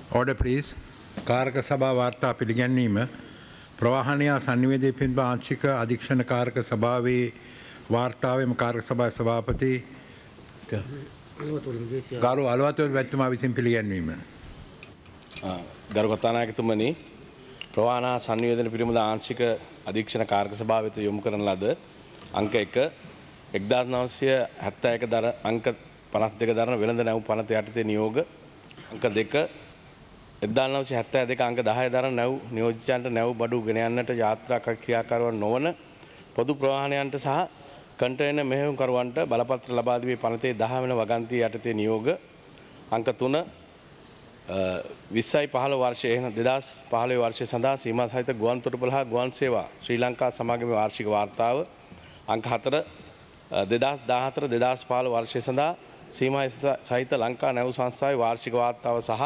Order please. කාරක සභා වාර්තා පිළිගැන්වීම ප්‍රවාහනය සංනිවේදයේ පිළිබඳ ආංශික අධීක්ෂණ කාරක සභාවේ වාර්තාවෙම කාරක සභාවේ සභාපති ගරු අලවතුල් මැතිතුමා විසින් පිළිගැන්වීම. ගරු කතානායකතුමනි, ප්‍රවාහන සංනිවේදන පිළිබඳ ආංශික අධීක්ෂණ කාරක සභාව වෙත යොමු කරන ලද අංක 1 1971 දර අංක 52 දරන වෙළඳ නැව් පනත යටතේ නියෝග අංක 2 1972 අංක 10 දරන නැව් නියෝජිතයන්ට නැව් බඩු ගෙන යන්නට යාත්‍රා ක්‍රියාකාරවන් නොවන පොදු ප්‍රවාහනයන්ට සහ කන්ටේනර් මෙහෙයුම්කරුවන්ට බලපත්‍ර ලබා දීමේ පනතේ 10 වෙනි වගන්තිය යටතේ නියෝග අංක 3 2015 වර්ෂයේ එහෙනම් 2015 වර්ෂය සඳහා සීමා සහිත ගුවන් තොටුපළ හා ගුවන් සේවා ශ්‍රී ලංකා සමාගමේ වාර්ෂික වාර්තාව අංක 4 2014 2015 වර්ෂය සඳහා සීමා සහිත ලංකා නැව් සංස්ථාවේ වාර්ෂික වාර්තාව සහ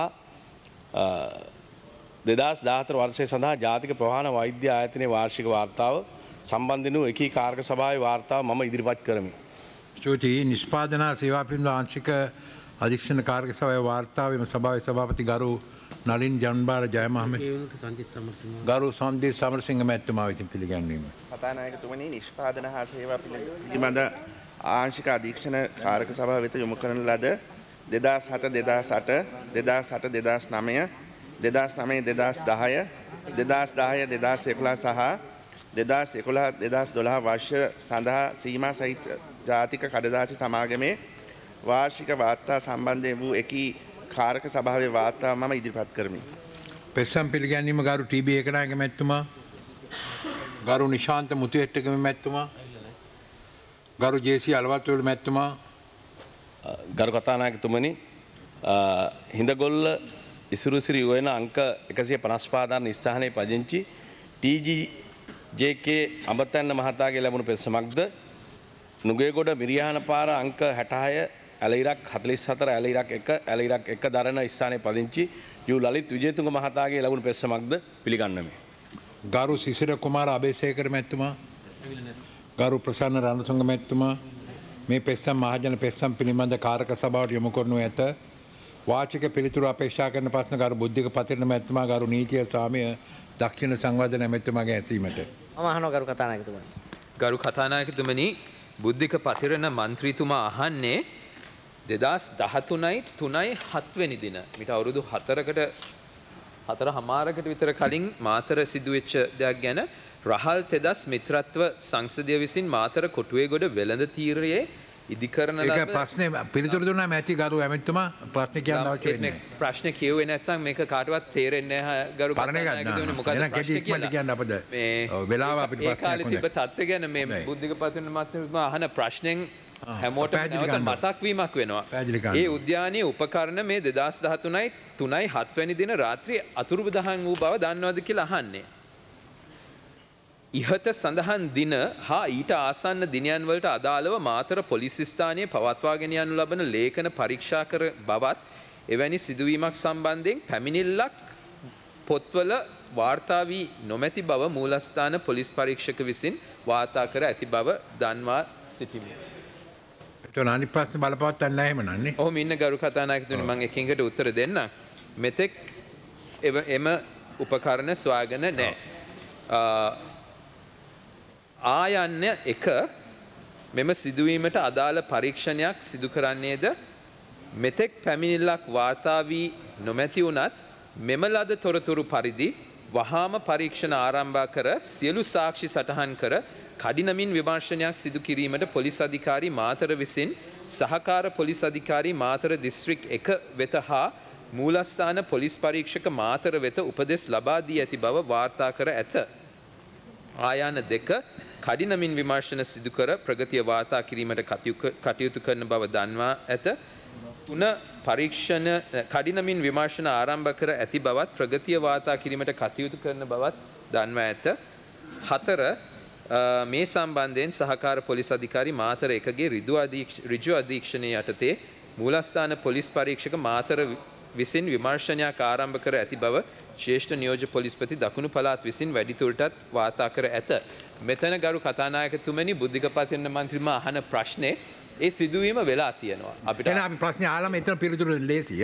2014 වර්ෂය සඳහා ජාතික ප්‍රවාහන වෛද්‍ය ආයතනයේ වාර්ෂික වාර්තාව සම්බන්ධ වූ එකී කාරක සභාවේ වාර්තාව මම ඉදිරිපත් කරමි. ස්තුතියි. නිෂ්පාදන සේවා පිළිබඳ ආංශික අධීක්ෂණ කාරක සභාවේ වාර්තාවෙම සභාවේ සභාපති ගරු නලින් ජන්බාර ජයමහමෙත් ගරු සන්දීප් සමරසිංහ මැතිතුමා විසින් පිළිගැන්වීම. කතානායකතුමනි, නිෂ්පාදන හා සේවා පිළිබඳ ආංශික අධීක්ෂණ කාරක සභාව වෙත යොමු කරන ලද 2007 2008 2008 2009 2009 2010 2010 2011 සහ 2011 2012 වර්ෂ සඳහා සීමා සහිත ජාතික කඩදාසි සමාගමේ වාර්ෂික වාර්තා සම්බන්ධයෙන් වූ එකී කාරක සභාවේ වාර්තාව මම ඉදිරිපත් කරමි. පෙස්සම් පිළිගැන්වීම ගරු ටීබී ඒකනායක මැතිතුමා, ගරු නිශාන්ත මුතුහෙට්ටගම මැතිතුමා, ගරු ජේ.සී. අලවත්වල මැතිතුමා. ගරු කතානායකතුමනි, හිඳගොල්ල ඉසුරුසිරි උයන අංක 155 දරන ස්ථානයේ පදිංචි TG.JK අඹතැන්න මහතාගේ ලැබුණු පෙත්සමක්ද නුගේගොඩ මිරියාන පාර අංක 66 ඇලයිරක් 44 ඇලයිරක් 1 ඇලයිරක් 1 දරන ස්ථානයේ පදිංචි යු ලලිත් විජේතුංග මහතාගේ ලැබුණු පෙත්සමක්ද පිළිගන්නමි. ගරු සිසිර කුමාර අබේසේකර මැතිතුමා, ගරු ප්‍රසන්න රණතුංග මැතිතුමා, මේ පෙත්සම් මහජන පෙත්සම් පිළිබඳ කාරක සභාවට යොමු කරනු ඇත. වාචික පිළිතුරු අපේක්ෂා කරන ප්‍රශ්න ගරු බුද්ධික පතිරණ මැතිතුමා, ගරු නීතිය සාමය දක්ෂිණ සංවර්ධන මැතිතුමාගේ ඇසීමට. මම අහනවා ගරු කතානායකතුමනි. ගරු කතානායකතුමනි, බුද්ධික පතිරණ මන්ත්‍රීතුමා අහන්නේ 2013යි 3යි 7 වෙනි දින මිට අවුරුදු 4කමාරකට විතර කලින් මාතර සිදුවෙච්ච දෙයක් ගැන රහල් තෙදස් මිත්‍රත්ව සංසදය විසින් මාතර කොටුවේගොඩ වෙළඳ තීරයේ ඉදිකරන ලද ප්‍රශ්නේ පිළිතුරු දුන්නා මැති ගරු ඇමතිතුමා. ප්‍රශ්නේ කියන්න අවශ්‍ය වෙන්නේ නැහැ. ප්‍රශ්නේ කියුවේ නැත්නම් මේක කාටවත් තේරෙන්නේ නැහැ ගරු කතානායකතුමනි. මොකද ප්‍රශ්නේ කියලා කියන්න අපද වෙලාව අපිට ප්‍රශ්නයක් කාලේ තිබ්බ තත්ත්වය ගැන මේ බුද්ධික පතිරණ මහත්මයා අහන ප්‍රශ්නෙන් හැමෝටම නැවත මතක් වීමක් වෙනවා. ඒ උද්‍යානයේ උපකරණ මේ 2013යි 3යි 7 වෙනි දින රාත්‍රියේ අතුරුදහන් වූ බව දන්නවද කියලා අහන්නේ. ඉහත සඳහන් දින හා ඊට ආසන්න දිනයන් වලට අදාළව මාතර පොලිස් ස්ථානයේ පවත්වාගෙන යනු ලබන ලේඛන පරීක්ෂා කර බවත් එවැනි සිදුවීමක් සම්බන්ධයෙන් පැමිණිල්ලක් පොත්වල වාර්තා වී නොමැති බව මූලස්ථාන පොලිස් පරීක්ෂක විසින් වාර්තා කර ඇති බව දන්වා සිටිමි. එතන අනිත් ප්‍රශ්න බලපවත්තන්න නැහැ එහෙමනන්නේ. ඔහොම ඉන්න ගරු කතානායකතුනි, මම එකින් එකට උත්තර දෙන්න. මෙතෙක් එම උපකරණ සොයාගෙන නැහැ. ආයන්න 1 මෙම සිදුවීමට අදාළ පරීක්ෂණයක් සිදු කරන්නේද මෙතෙක් පැමිණිල්ලක් වාර්තා වී නොමැති වුණත් මෙම ලද තොරතුරු පරිදි වහාම පරීක්ෂණ ආරම්භ කර සියලු සාක්ෂි සටහන් කර කඩිනමින් විමර්ශනයක් සිදු කිරීමට පොලිස් අධිකාරී මාතර විසින් සහකාර පොලිස් අධිකාරී මාතර දිස්ත්‍රික් 1 වෙත හා මූලස්ථාන පොලිස් පරීක්ෂක මාතර වෙත උපදෙස් ලබා දී ඇති බව වාර්තා කර ඇත. ආයාන 2 කඩිනමින් විමර්ශන සිදු කර ප්‍රගතිය වාර්තා කිරීමට කටයුතු කරන බව දන්වා ඇත. 3 පරීක්ෂණ කඩිනමින් විමර්ශන ආරම්භ කර ඇති බවත් ප්‍රගතිය වාර්තා කිරීමට කටයුතු කරන බවත් දන්වා ඇත. 4 මේ සම්බන්ධයෙන් සහකාර පොලිස් අධිකාරී මාතර 1ගේ ඍජු අධීක්ෂණය යටතේ මූලස්ථාන පොලිස් පරීක්ෂක මාතර විසින් විමර්ශනයක් ආරම්භ කර ඇති බව ශ්‍රේෂ්ඨ නියෝජ්‍ය පොලිස්පති දකුණු පළාත් විසින් වැඩිදුරටත් වාර්තා කර ඇත. මෙතන ගරු කතානායකතුමනි, බුද්ධික පතිරණ මන්ත්‍රීතුමා අහන ප්‍රශ්නේ ඒ සිදුවීම වෙලා තියෙනවා. අපිට අපි ප්‍රශ්නේ ආලම එතන පිළිතුරු ලේසිය.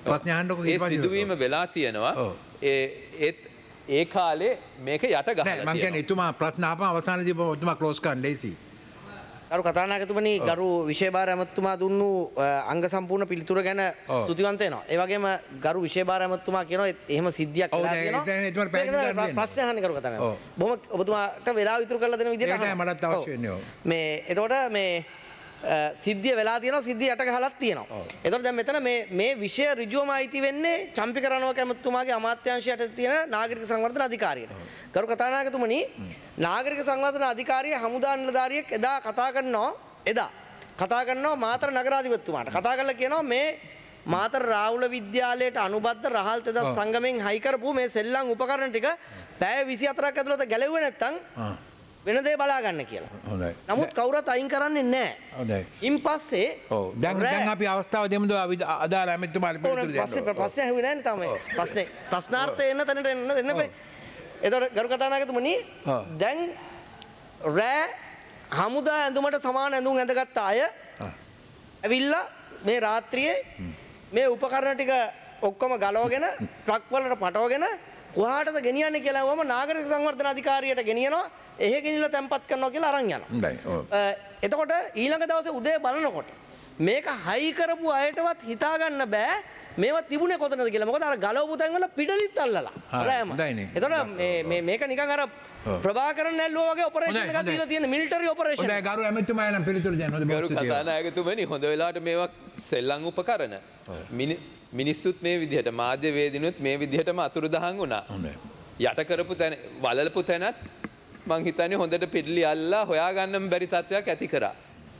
ප්‍රශ්න අහන්නකො ඒ සිදුවීම වෙලා තියෙනවා. ඔව්. ඒත් ඒ කාලේ මේක යට ගහලා නෑ මං කියන්නේ එතුමා ප්‍රශ්න අහපම අවසානයේදී ඔබතුමා ක්ලෝස් කරන්න ලේසි. ගරු කතානායකතුමනි ගරු විශේෂ ඇමතුමා දුන්නු අංග සම්පූර්ණ පිළිතුර ගැන ස්තුතිවන්ත වෙනවා. ඒ වගේම ගරු විශේෂ ඇමතුමා කියනවා එහෙම සිද්ධියක් වෙලා තියෙනවා. ප්‍රශ්න අහන්න ගරු කතානායක. බොහොම ඔබතුමාට වෙලාව ඉතුරු කරලා දෙන විදිහට ඒකයි මටත් අවශ්‍ය වෙන්නේ. මේ එතකොට මේ සිද්ධිය වෙලා තියෙනවා සිද්ධිය යට ගහලත් තියෙනවා. එතකොට දැන් මෙතන මේ විෂය ඍජුවම අයිති වෙන්නේ චම්පික රණවක ඇමතුමාගේ අමාත්‍යාංශයට තියෙන නාගරික සංවර්ධන අධිකාරියට. ගරු කතානායකතුමනි නාගරික සංවර්ධන අධිකාරිය හමුදා නිලධාරියෙක් එදා කතා කරනවා මාතර නගරාධිපතිතුමාට. කතා කරලා කියනවා මේ මාතර රාහුල විද්‍යාලයට අනුබද්ධ රහල් තෙදස් සංගමෙන් හයි කරපු මේ සෙල්ලම් උපකරණ ටික පැය 24ක් ඇතුළත ගැලෙව්වේ නැත්තම් වෙන දේ බලා ගන්න කියලා. හොඳයි. නමුත් කවුරුත් අයින් කරන්නේ නැහැ. හොඳයි. ඉන් පස්සේ ඔව් දැන් අපි අවස්ථාව දෙමුද අදාළ ඇමතුමාට පිළිතුරු දෙන්න. ප්‍රශ්නේ ඇහුවේ නැහැ නේ තාම. ප්‍රශ්නේ ප්‍රශ්නාර්ථය එන්න තැනට එන්න එපා. එතකොට ගරු කතානායකතුමනි දැන් රෑ හමුදා ඇඳුමට සමාන ඇඳුම් ඇඳගත්ත අය ඇවිල්ලා මේ රාත්‍රියේ මේ උපකරණ ටික ඔක්කොම ගලවගෙන ට්‍රක් වලට පටවගෙන කොහාටද ගෙනියන්නේ කියලා වම නාගරික සංවර්ධන අධිකාරියට ගෙනියනවා. එහෙ ගෙනිලා තැම්පත් කරනවා කියලා අරන් යනවා. හොඳයි. ඔව්. එතකොට ඊළඟ දවසේ උදේ බලනකොට මේක හයි කරපු අයටවත් හිතා ගන්න බෑ මේවා තිබුණේ කොතනද කියලා. මොකද අර ගලවපු තැන් වල පිටලිත් අල්ලලා. රෑම. එතකොට මේක නිකන් අර ප්‍රභාකරන් නැල්ලුවා වගේ ඔපරේෂන් එකක් දීලා තියෙන මිලිටරි ඔපරේෂන්. හොඳයි ගරු ඇමතුමා නම් පිළිතුරු දෙන්න. හොඳයි. ගරු කතානායකතුමනි හොඳ වෙලාවට මේවා සෙල්ලම් උපකරණ. මිනිස්සුත් මේ විදිහට මාධ්‍ය වේදිනුත් මේ විදිහටම අතුරුදහන් වුණා. හොඳයි. යට කරපු තැන වලලපු තැනත් මං හිතන්නේ හොඳට පිළිලි අල්ලා හොයාගන්නම බැරි තත්ත්වයක් ඇති කරා.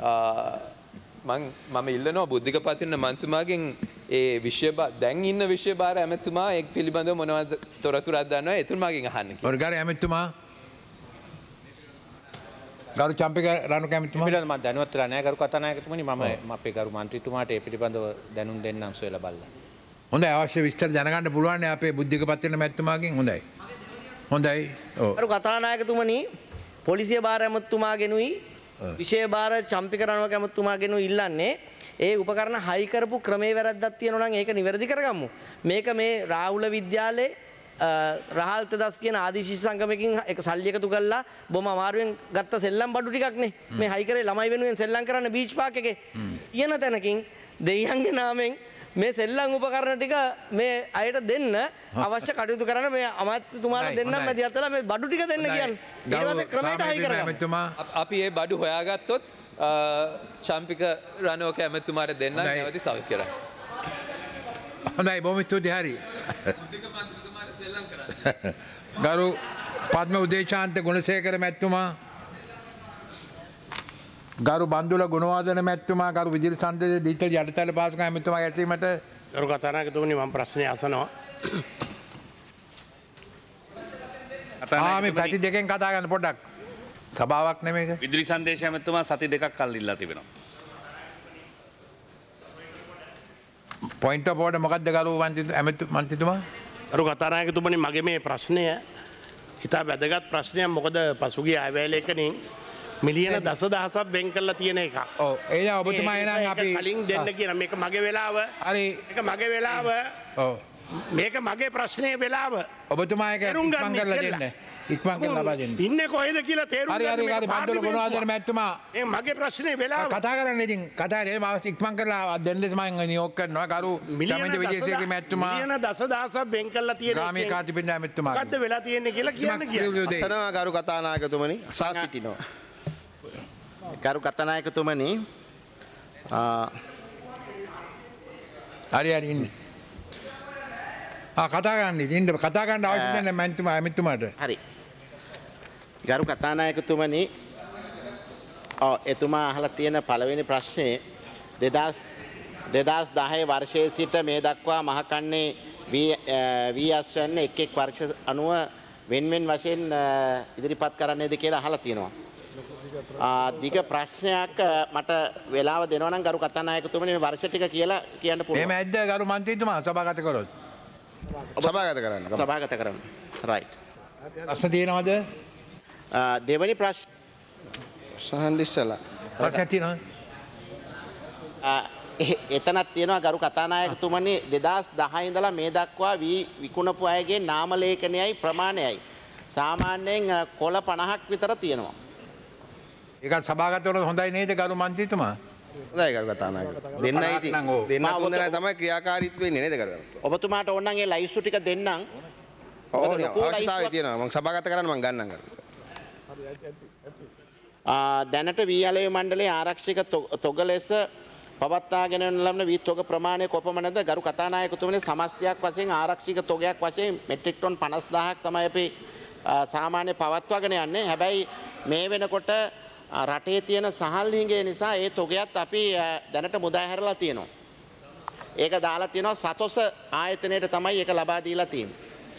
මම ඉල්ලනවා බුද්ධික පතිරණ මන්තුමාගෙන් ඒ විෂය දැන් ඉන්න විෂය භාර ඇමතුමා එක් පිළිබඳව මොනවද තොරතුරක් දන්නවා එතුමාගෙන් අහන්න කියලා. ගරු ඇමතුමා ගරු චම්පික රණුක ඇමතුමා පිළිබඳව මම දැනුවත් වෙලා නැහැ ගරු කතානායකතුමනි මම අපේ ගරු මන්ත්‍රීතුමාට ඒ පිළිබඳව දැනුම් දෙන්නම් සොයලා බලලා. හොඳයි අවශ්‍ය විස්තර දැනගන්න පුළුවන් නේ අපේ බුද්ධික පතිරණ මැතිතුමාගෙන්. හොඳයි. හොඳයි. ඔව්. ගරු කතානායකතුමනි පොලිසිය භාර ඇමතුමාගෙනුයි විශේෂ භාර චම්පික රණවක ඇමතුමාගෙනුයි ඉල්ලන්නේ ඒ උපකරණ හයි කරපු ක්‍රමේ වැරද්දක් තියෙනවා නම් ඒක නිවැරදි කරගමු. මේක මේ රාහුල විද්‍යාලයේ රහල් තෙදස් කියන ආදිශිෂ්‍ය සංගමකින් එක සල්ලි එකතු කරලා බොම අමාරුවෙන් ගත්ත සෙල්ලම් බඩු ටිකක් නේ. මේ හයි කරේ ළමයි වෙනුවෙන් සෙල්ලම් කරන්න බීච් පාක් එකේ. ඊයන තැනකින් දෙයියන්ගේ නාමෙන් මේ සෙල්ලම් උපකරණ ටික මේ අයට දෙන්න අවශ්‍ය කටයුතු කරන මේ අමාත්‍යතුමාලා දෙන්නම් මැදිහත් වෙලා මේ බඩු ටික දෙන්න කියන්නේ. ඊට පස්සේ ක්‍රමයට හයි කරගමු. අපි මේ බඩු හොයාගත්තොත් චම්පික රණවක ඇමතුමාට දෙන්න නැවති සවිත් කරන්න. හොඳයි බොහොම ස්තුතියි හරි. ගරු පද්ම උදේශාන්ත ගුණසේකර මැතිතුමා ගරු බන්දුල ගුණවර්ධන මැතිතුමා ගරු විජිත සන්දේ ඩිජිටල් යටිතල පාසුකම් ඇමතුමා ඇසීමට ගරු කතානායකතුමනි මම ප්‍රශ්නේ අසනවා. මේ පැති දෙකෙන් කතා කරන්න පොඩ්ඩක්. සභාවක් නෙමේක. විදුලි සංදේශ ඇමතුමා සති දෙකක් කල් ඉල්ලා තිබෙනවා. පොයින්ට් ඔෆ් ඕඩර් මොකක්ද ගරු මන්ත්‍රීතුමා? ගරු කතානායකතුමනි මගේ මේ ප්‍රශ්නය ඉතා වැදගත් ප්‍රශ්නයක්. මොකද පසුගිය අයවැයලකනින් මිලියන දසදහසක් වෙන් කරලා තියෙන එක. ඔව් ඒ ඔබතුමා එනං අපි කලින් දෙන්න කියන මේක මගේ වෙලාව. හරි. මේක මගේ වෙලාව. ඔව්. මේක මගේ ප්‍රශ්නේ වෙලාව. ඔබතුමා ඒක ඉක්මන් කරලා දෙන්න. ඉක්මන් කරලා ලබා දෙන්න. ඉන්නේ කොහෙද කියලා තේරුම් ගන්න. හරි හරි බන්දුල ගුණවර්ධන මැතිතුමා. මේ මගේ ප්‍රශ්නේ වෙලාව. කතා කරන්න ඉතින් කතා කරේ මාවස් ඉක්මන් කරලා දෙන්න මම නියෝග කරනවා. ගරු චමින්ද විජේසේකර මැතිතුමා. මිලියන දසදහසක් වෙන් කරලා තියෙන ග්‍රාමීය කාර්යපින්ඩ මැතිතුමා. මොකද්ද වෙලා තියෙන්නේ කියලා කියන්න. අසනවා ගරු කතානායකතුමනි අසා සිටිනවා. ගරු කතානායකතුමනි හරි හරි ඉන්න. කතා ගන්න ඉන්න කතා ගන්න අවශ්‍ය නැහැ මැතිතුමා ඇමතුමාට. හරි. ගරු කතානායකතුමනි එතුමා අහලා තියෙන පළවෙනි ප්‍රශ්නේ 2010 වර්ෂයේ සිට මේ දක්වා මහකන්නේ වීඇස් යන එක් වර්ෂ අනුව වෙන්වෙන් වශයෙන් ඉදිරිපත් කරන්නේද කියලා අහලා තියෙනවා. දිග ප්‍රශ්නයක් මට වෙලාව දෙනවා නම් ගරු කතානායකතුමනි මේ වර්ෂ ටික කියලා කියන්න පුළුවන්. එහෙම ඇද්ද ගරු මන්ත්‍රීතුමා සභාගත කරොත්? සභාගත කරන්න. රයිට්. ප්‍රශ්න තියෙනවද? දෙවැනි ප්‍රශ්න සහන් ඉස්සලා ප්‍රශ්න තියෙනවද? එතනත් තියෙනවා ගරු කතානායකතුමනි 2010 ඉඳලා මේ දක්වා විකුණපු අයගේ නාම ලේඛනයයි ප්‍රමාණයයි සාමාන්‍යයෙන් කොළ 50ක් විතර තියෙනවා. ඒක සභාගතවල හොඳයි නේද ගරු මන්ත්‍රීතුමා? හොඳයි ගරු කතානායක. දෙන්නයි ඉතින් දෙන්න තුන් දෙනා තමයි ක්‍රියාකාරීත්ව වෙන්නේ නේද ගරු? ඔබතුමාට ඕන නම් ඒ ලයිස්තු ටික දෙන්නම්. අවශ්‍යතාවය තියෙනවා. මම සභාගත කරන්න මම ගන්නම් ගරු. දැනට වී අලෙවි මණ්ඩලයේ ආරක්ෂක තොග ලෙස පවත්වාගෙන ලබන වී තොග ප්‍රමාණය කොපමණද? ගරු කතානායකතුමනි සමස්තයක් වශයෙන් ආරක්ෂක තොගයක් වශයෙන් මෙට්‍රික් ටොන් 50000ක් තමයි අපි සාමාන්‍ය පවත්වාගෙන යන්නේ. හැබැයි මේ වෙනකොට රටේ තියෙන සහල් හිඟේ නිසා ඒ තොගයත් අපි දැනට මුදා හැරලා තියෙනවා. ඒක දාලා තියෙනවා සතොස ආයතනයට තමයි ඒක ලබා දීලා තියෙන්නේ.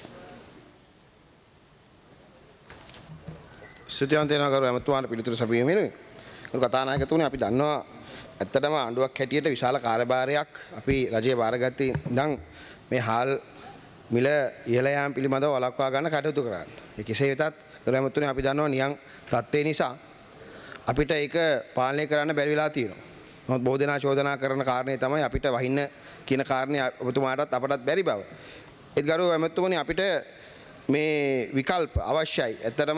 ස්තුතිවන්ත වෙනවා ගරු ඇමතුමාට පිළිතුරු සැපයීම වෙනුවෙන්. ගරු කතානායකතුමනි අපි දන්නවා ඇත්තටම ආණ්ඩුවක් හැටියට විශාල කාර්යභාරයක් අපි රජයේ බාරගත්තේ ඉඳන් මේ හාල් මිල ඉහළ යාම පිළිබඳව වළක්වා ගන්න කටයුතු කරන්න. ඒ කෙසේ වෙතත් ගරු ඇමතුමනි අපි දන්නවා නියං තත්ත්වය නිසා අපිට ඒක පාලනය කරන්න බැරි වෙලා තියෙනවා. නමුත් බොහෝ දෙනා චෝදනා කරන කාරණේ තමයි අපිට වහින්න කියන කාරණේ ඔබතුමාටත් අපටත් බැරි බව. ඒත් ගරු ඇමතුමනි අපිට මේ විකල්ප අවශ්‍යයි. ඇත්තටම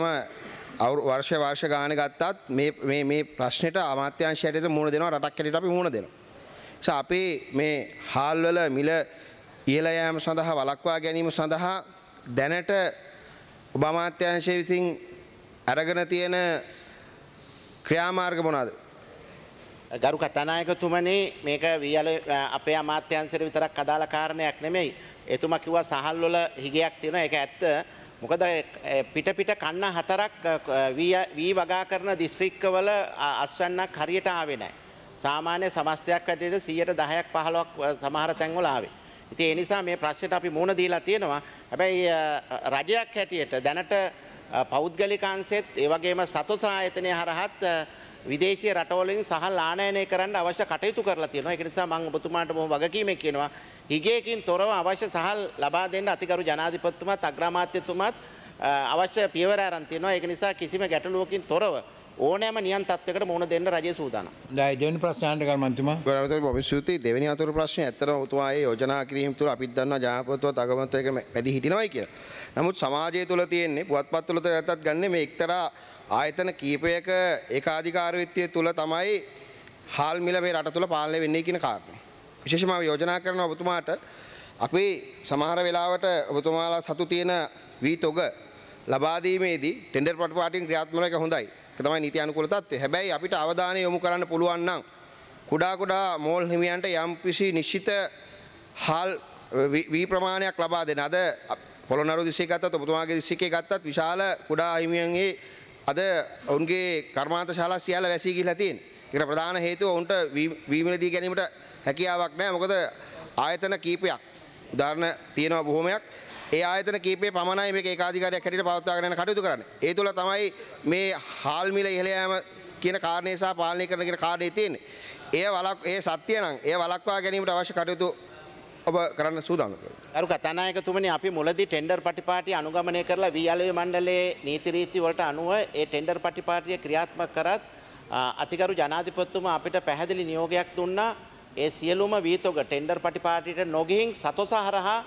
වර්ෂ ගාන ගත්තත් මේ ප්‍රශ්නෙට අමාත්‍යාංශයට මුහුණ දෙනවා රටක් හැටියට අපි මුහුණ දෙනවා. නිසා අපි මේ හාල් වල මිල ඉහළ යාම සඳහා වළක්වා ගැනීම සඳහා දැනට ඔබ අමාත්‍යාංශය විසින් අරගෙන තියෙන ක්‍රියාමාර්ග මොනවාද? ගරු කතානායකතුමනි මේක වී අපේ අමාත්‍යාංශයට විතරක් අදාළ කාරණයක් නෙමෙයි. එතුමා කිව්වා සහල් වල හිගයක් තියෙනවා. ඒක ඇත්ත. මොකද පිට කන්න 4ක් වී වගා කරන දිස්ත්‍රික්කවල අස්වැන්නක් හරියට ආවේ නැහැ. සාමාන්‍ය සමස්තයක් ඇටියට 10%ක් 15ක් සමහර තැන්වල ආවේ. ඉතින් ඒ නිසා මේ ප්‍රශ්නෙට අපි මුහුණ දීලා තියෙනවා. හැබැයි රජයක් හැටියට දැනට පෞද්ගලික අංශෙත් ඒ වගේම සතොස ආයතනය හරහත් විදේශීය රටවලින් සහල් ආනයනය කරන්න අවශ්‍ය කටයුතු කරලා තියෙනවා. ඒක නිසා මම ඔබතුමාට බොහොම වගකීමෙන් කියනවා හිගේකින් තොරව අවශ්‍ය සහල් ලබා දෙන්න අතිගරු ජනාධිපතිතුමාත් අග්‍රාමාත්‍යතුමාත් අවශ්‍ය පියවර අරන් තියෙනවා. ඒක නිසා කිසිම ගැටලුවකින් තොරව ඕනෑම නියම් තත්වයකට මුහුණ දෙන්න රජය සූදානම්. දැන් දෙවෙනි ප්‍රශ්න අහන්න ගරු මන්ත්‍රීතුමා. ගරු බොහොම ස්තුතියි. දෙවෙනි අතුරු ප්‍රශ්නේ ඇත්තටම ඔබතුමා ඒ යෝජනා කිරීම තුළ අපිත් දන්නවා ජනාධිපතිතුමත් අගමැතිතුමත් එක වැඩි හිටිනවයි කියලා. නමුත් සමාජය තුළ තියෙන්නේ පුවත්පත් තුළ ඇත්තත් ගන්නේ මේ එක්තරා ආයතන කීපයක ඒකාධිකාරීත්වය තුළ තමයි හාල් මිල මේ රට තුළ පාලනය වෙන්නේ කියන කාරණේ. විශේෂයෙන්ම යෝජනා කරන ඔබතුමාට අපි සමහර වෙලාවට ඔබතුමාලා සතු තියෙන වී තොග ලබා දීමේදී ටෙන්ඩර් ප්‍රතිපාටින් ක්‍රියාත්මක එක හොඳයි. ඒක තමයි නීති අනුකූල තත්ත්වය. හැබැයි අපිට අවධානය යොමු කරන්න පුළුවන් නම් කුඩා මෝල් හිමියන්ට යම්කිසි නිශ්චිත හාල් වී ප්‍රමාණයක් ලබා දෙන. අද පොළොන්නරුව දිස්ත්‍රික්කය ගත්තත් ඔබතුමාගේ දිස්ත්‍රික්කය ගත්තත් විශාල කුඩා හිමියන්ගේ අද ඔවුන්ගේ කර්මාන්ත ශාලා සියල්ල වැසී ගිහිලා තියෙනවා. ඒකට ප්‍රධාන හේතුව ඔවුන්ට වී මිල දී ගැනීමට හැකියාවක් නැහැ. මොකද ආයතන කීපයක් උදාහරණ තියෙනවා බොහොමයක්. ඒ ආයතන කීපේ පමණයි මේක ඒකාධිකාරියක් හැටියට පවත්වාගෙන යන කටයුතු කරන්නේ. ඒ තුළ තමයි මේ හාල් මිල ඉහළ යාම කියන කාරණේ සහ පාලනය කරන කියන කාර්යය තියෙන්නේ. ඒ සත්‍ය නම් ඒ වළක්වා ගැනීමට අවශ්‍ය කටයුතු ඔබ කරන්න සූදානම් වෙනවා. ගරු කතානායකතුමනි අපි මුලදී ටෙන්ඩර් පටිපාටි අනුගමනය කරලා වී අලෙවි මණ්ඩලයේ නීති රීති වලට අනුව ඒ ටෙන්ඩර් පටිපාටිය ක්‍රියාත්මක කරත් අතිගරු ජනාධිපතිතුමා අපිට පැහැදිලි නියෝගයක් දුන්නා. ඒ සියලුම වී තොග ටෙන්ඩර් පටිපාටියට නොගිහින් සතොස හරහා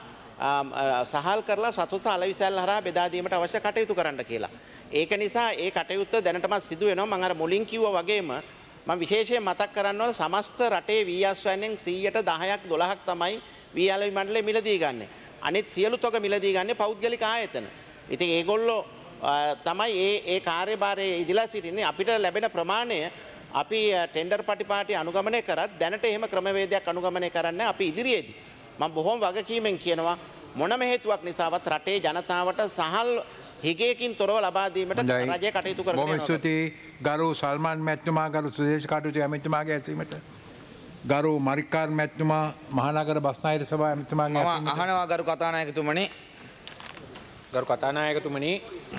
සහල් කරලා සතොස අලවිසැල් හරහා බෙදා දීමට අවශ්‍ය කටයුතු කරන්න කියලා. ඒක නිසා ඒ කටයුත්ත දැනටමත් සිදු වෙනවා. මම අර මුලින් කිව්වා වගේම මම විශේෂයෙන් මතක් කරන්න ඕන සමස්ත රටේ වී අස්වැන්නෙන් 10%ට 10ක් 12ක් තමයි වී අලෙවි මණ්ඩලය මිලදී ගන්න. අනිත් සියලු තොග මිලදී ගන්නේ පෞද්ගලික ආයතන. ඉතින් ඒගොල්ලෝ තමයි ඒ කාර්යභාරයේ ඉදිලා සිටින්නේ. අපිට ලැබෙන ප්‍රමාණය අපි ටෙන්ඩර් පටිපාටි අනුගමනය කරත් දැනට එහෙම ක්‍රමවේදයක් අනුගමනය කරන්න අපි ඉදිරියේදී මම බොහොම වගකීමෙන් කියනවා මොනම හේතුවක් නිසාවත් රටේ ජනතාවට සහල් හිගයකින් තොරව ලබා දීමට රජය කටයුතු කරනවා. බොහොම ස්තුතියි ගරු සල්මාන් මැතිතුමා ගරු සුදේශ කටයුතු ඇමතිතුමාගේ ඇසීමට. ගරු මරික්කාර් මැතිතුමා මහනගර බස්නාහිර සභාව ඇමතිතුමාගේ ඇසීමට. අහනවා ගරු කතානායකතුමනි. ගරු කතානායකතුමනි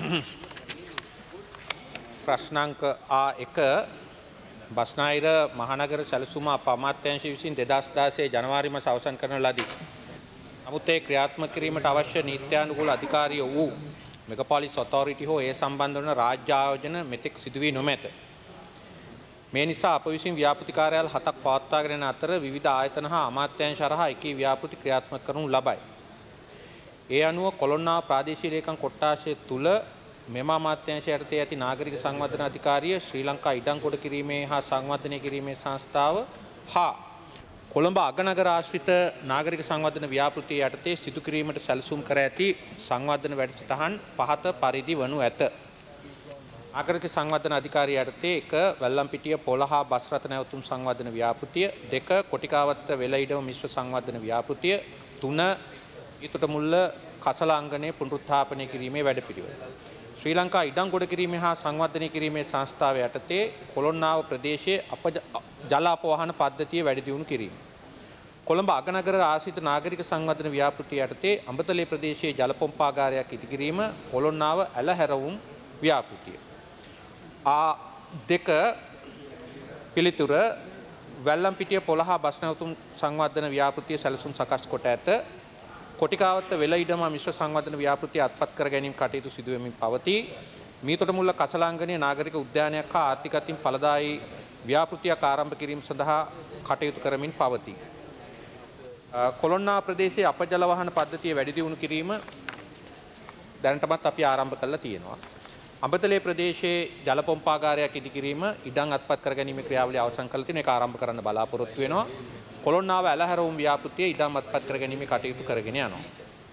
ප්‍රශ්නාංක A1 බස්නාහිර මහනගර සැලසුම අමාත්‍යාංශය විසින් 2016 ජනවාරි මාස අවසන් කරන ලදී. නමුත් ඒ ක්‍රියාත්මක කිරීමට අවශ්‍ය නීත්‍යානුකූල අධිකාරිය වූ මෙගාපොලිස් ඔතොරිටි හෝ ඒ සම්බන්ධ වන රාජ්‍ය ආයෝජන මෙතෙක් සිදු වී නොමැත. මේ නිසා අප විසින් ව්‍යාපෘති කාර්යාල 7ක් පවත්වාගෙන යන අතර විවිධ ආයතන හා අමාත්‍යාංශ හරහා එකී ව්‍යාපෘති ක්‍රියාත්මක කරනු ලබයි. ඒ අනුව කොළොන්නාව ප්‍රාදේශීය ලේකම් කොට්ටාශය තුල මෙම අමාත්‍යාංශය යටතේ ඇති නාගරික සංවර්ධන අධිකාරිය ශ්‍රී ලංකා ඉඩම්කොට කිරීමේ හා සංවර්ධනය කිරීමේ සංස්ථාව හා කොළඹ අගනගර ආශ්‍රිත නාගරික සංවර්ධන ව්‍යාපෘතිය යටතේ සිදු කිරීමට සැලසුම් කර ඇති සංවර්ධන වැඩසටහන් පහත පරිදි වනු ඇත. නාගරික සංවර්ධන අධිකාරිය යටතේ 1 වැල්ලම්පිටිය පොළහා බස් රථ නැවතුම් සංවර්ධන ව්‍යාපෘතිය, 2 කොටිකාවත්ත වෙලයිඩම මිශ්‍ර සංවර්ධන ව්‍යාපෘතිය, 3 ඊතොටමුල්ල කසලාංගනයේ පුනරුත්ථාපනය කිරීමේ වැඩපිළිවෙල. ශ්‍රී ලංකා ඉඩම්කොට කිරීමේ හා සංවර්ධනය කිරීමේ සංස්ථාව යටතේ කොළොන්නාව ප්‍රදේශයේ ජල අපවහන පද්ධතිය වැඩි දියුණු කිරීම. කොළඹ අගනගර ආශ්‍රිත නාගරික සංවර්ධන ව්‍යාපෘතිය යටතේ අඹතලේ ප්‍රදේශයේ ජල පොම්පාගාරයක් ඉදි කිරීම කොළොන්නාව ඇල හැරවුම් ව්‍යාපෘතිය. A2 පිළිතුර වැල්ලම්පිටිය පොළහා බස් නැවතුම් සංවර්ධන ව්‍යාපෘතිය සැලසුම් සකස් කොට ඇත. කොටිකාවත්ත වෙලයිඩම මිශ්‍ර සංවර්ධන ව්‍යාපෘතිය අත්පත් කර ගැනීම කටයුතු සිදු වෙමින් පවතී. මීතොටමුල්ල කසලාංගනයේ නාගරික උද්‍යානයක් හා ආර්ථික අතින් ඵලදායී ව්‍යාපෘතියක් ආරම්භ කිරීම සඳහා කටයුතු කරමින් පවතී. කොළොන්නාව ප්‍රදේශයේ අපජල වහන පද්ධතිය වැඩි දියුණු කිරීම දැනටමත් අපි ආරම්භ කරලා තියෙනවා. අඹතලේ ප්‍රදේශයේ ජල පොම්පාගාරයක් ඉදි කිරීම ඉඩම් අත්පත් කර ගැනීමේ ක්‍රියාවලිය අවසන් කරලා තියෙන එක ආරම්භ කරන්න බලාපොරොත්තු වෙනවා. කොළොන්නාව ඇලහැරවුම් ව්‍යාපෘතිය ඉඩම් අත්පත් කර ගැනීමේ කටයුතු කරගෙන යනවා.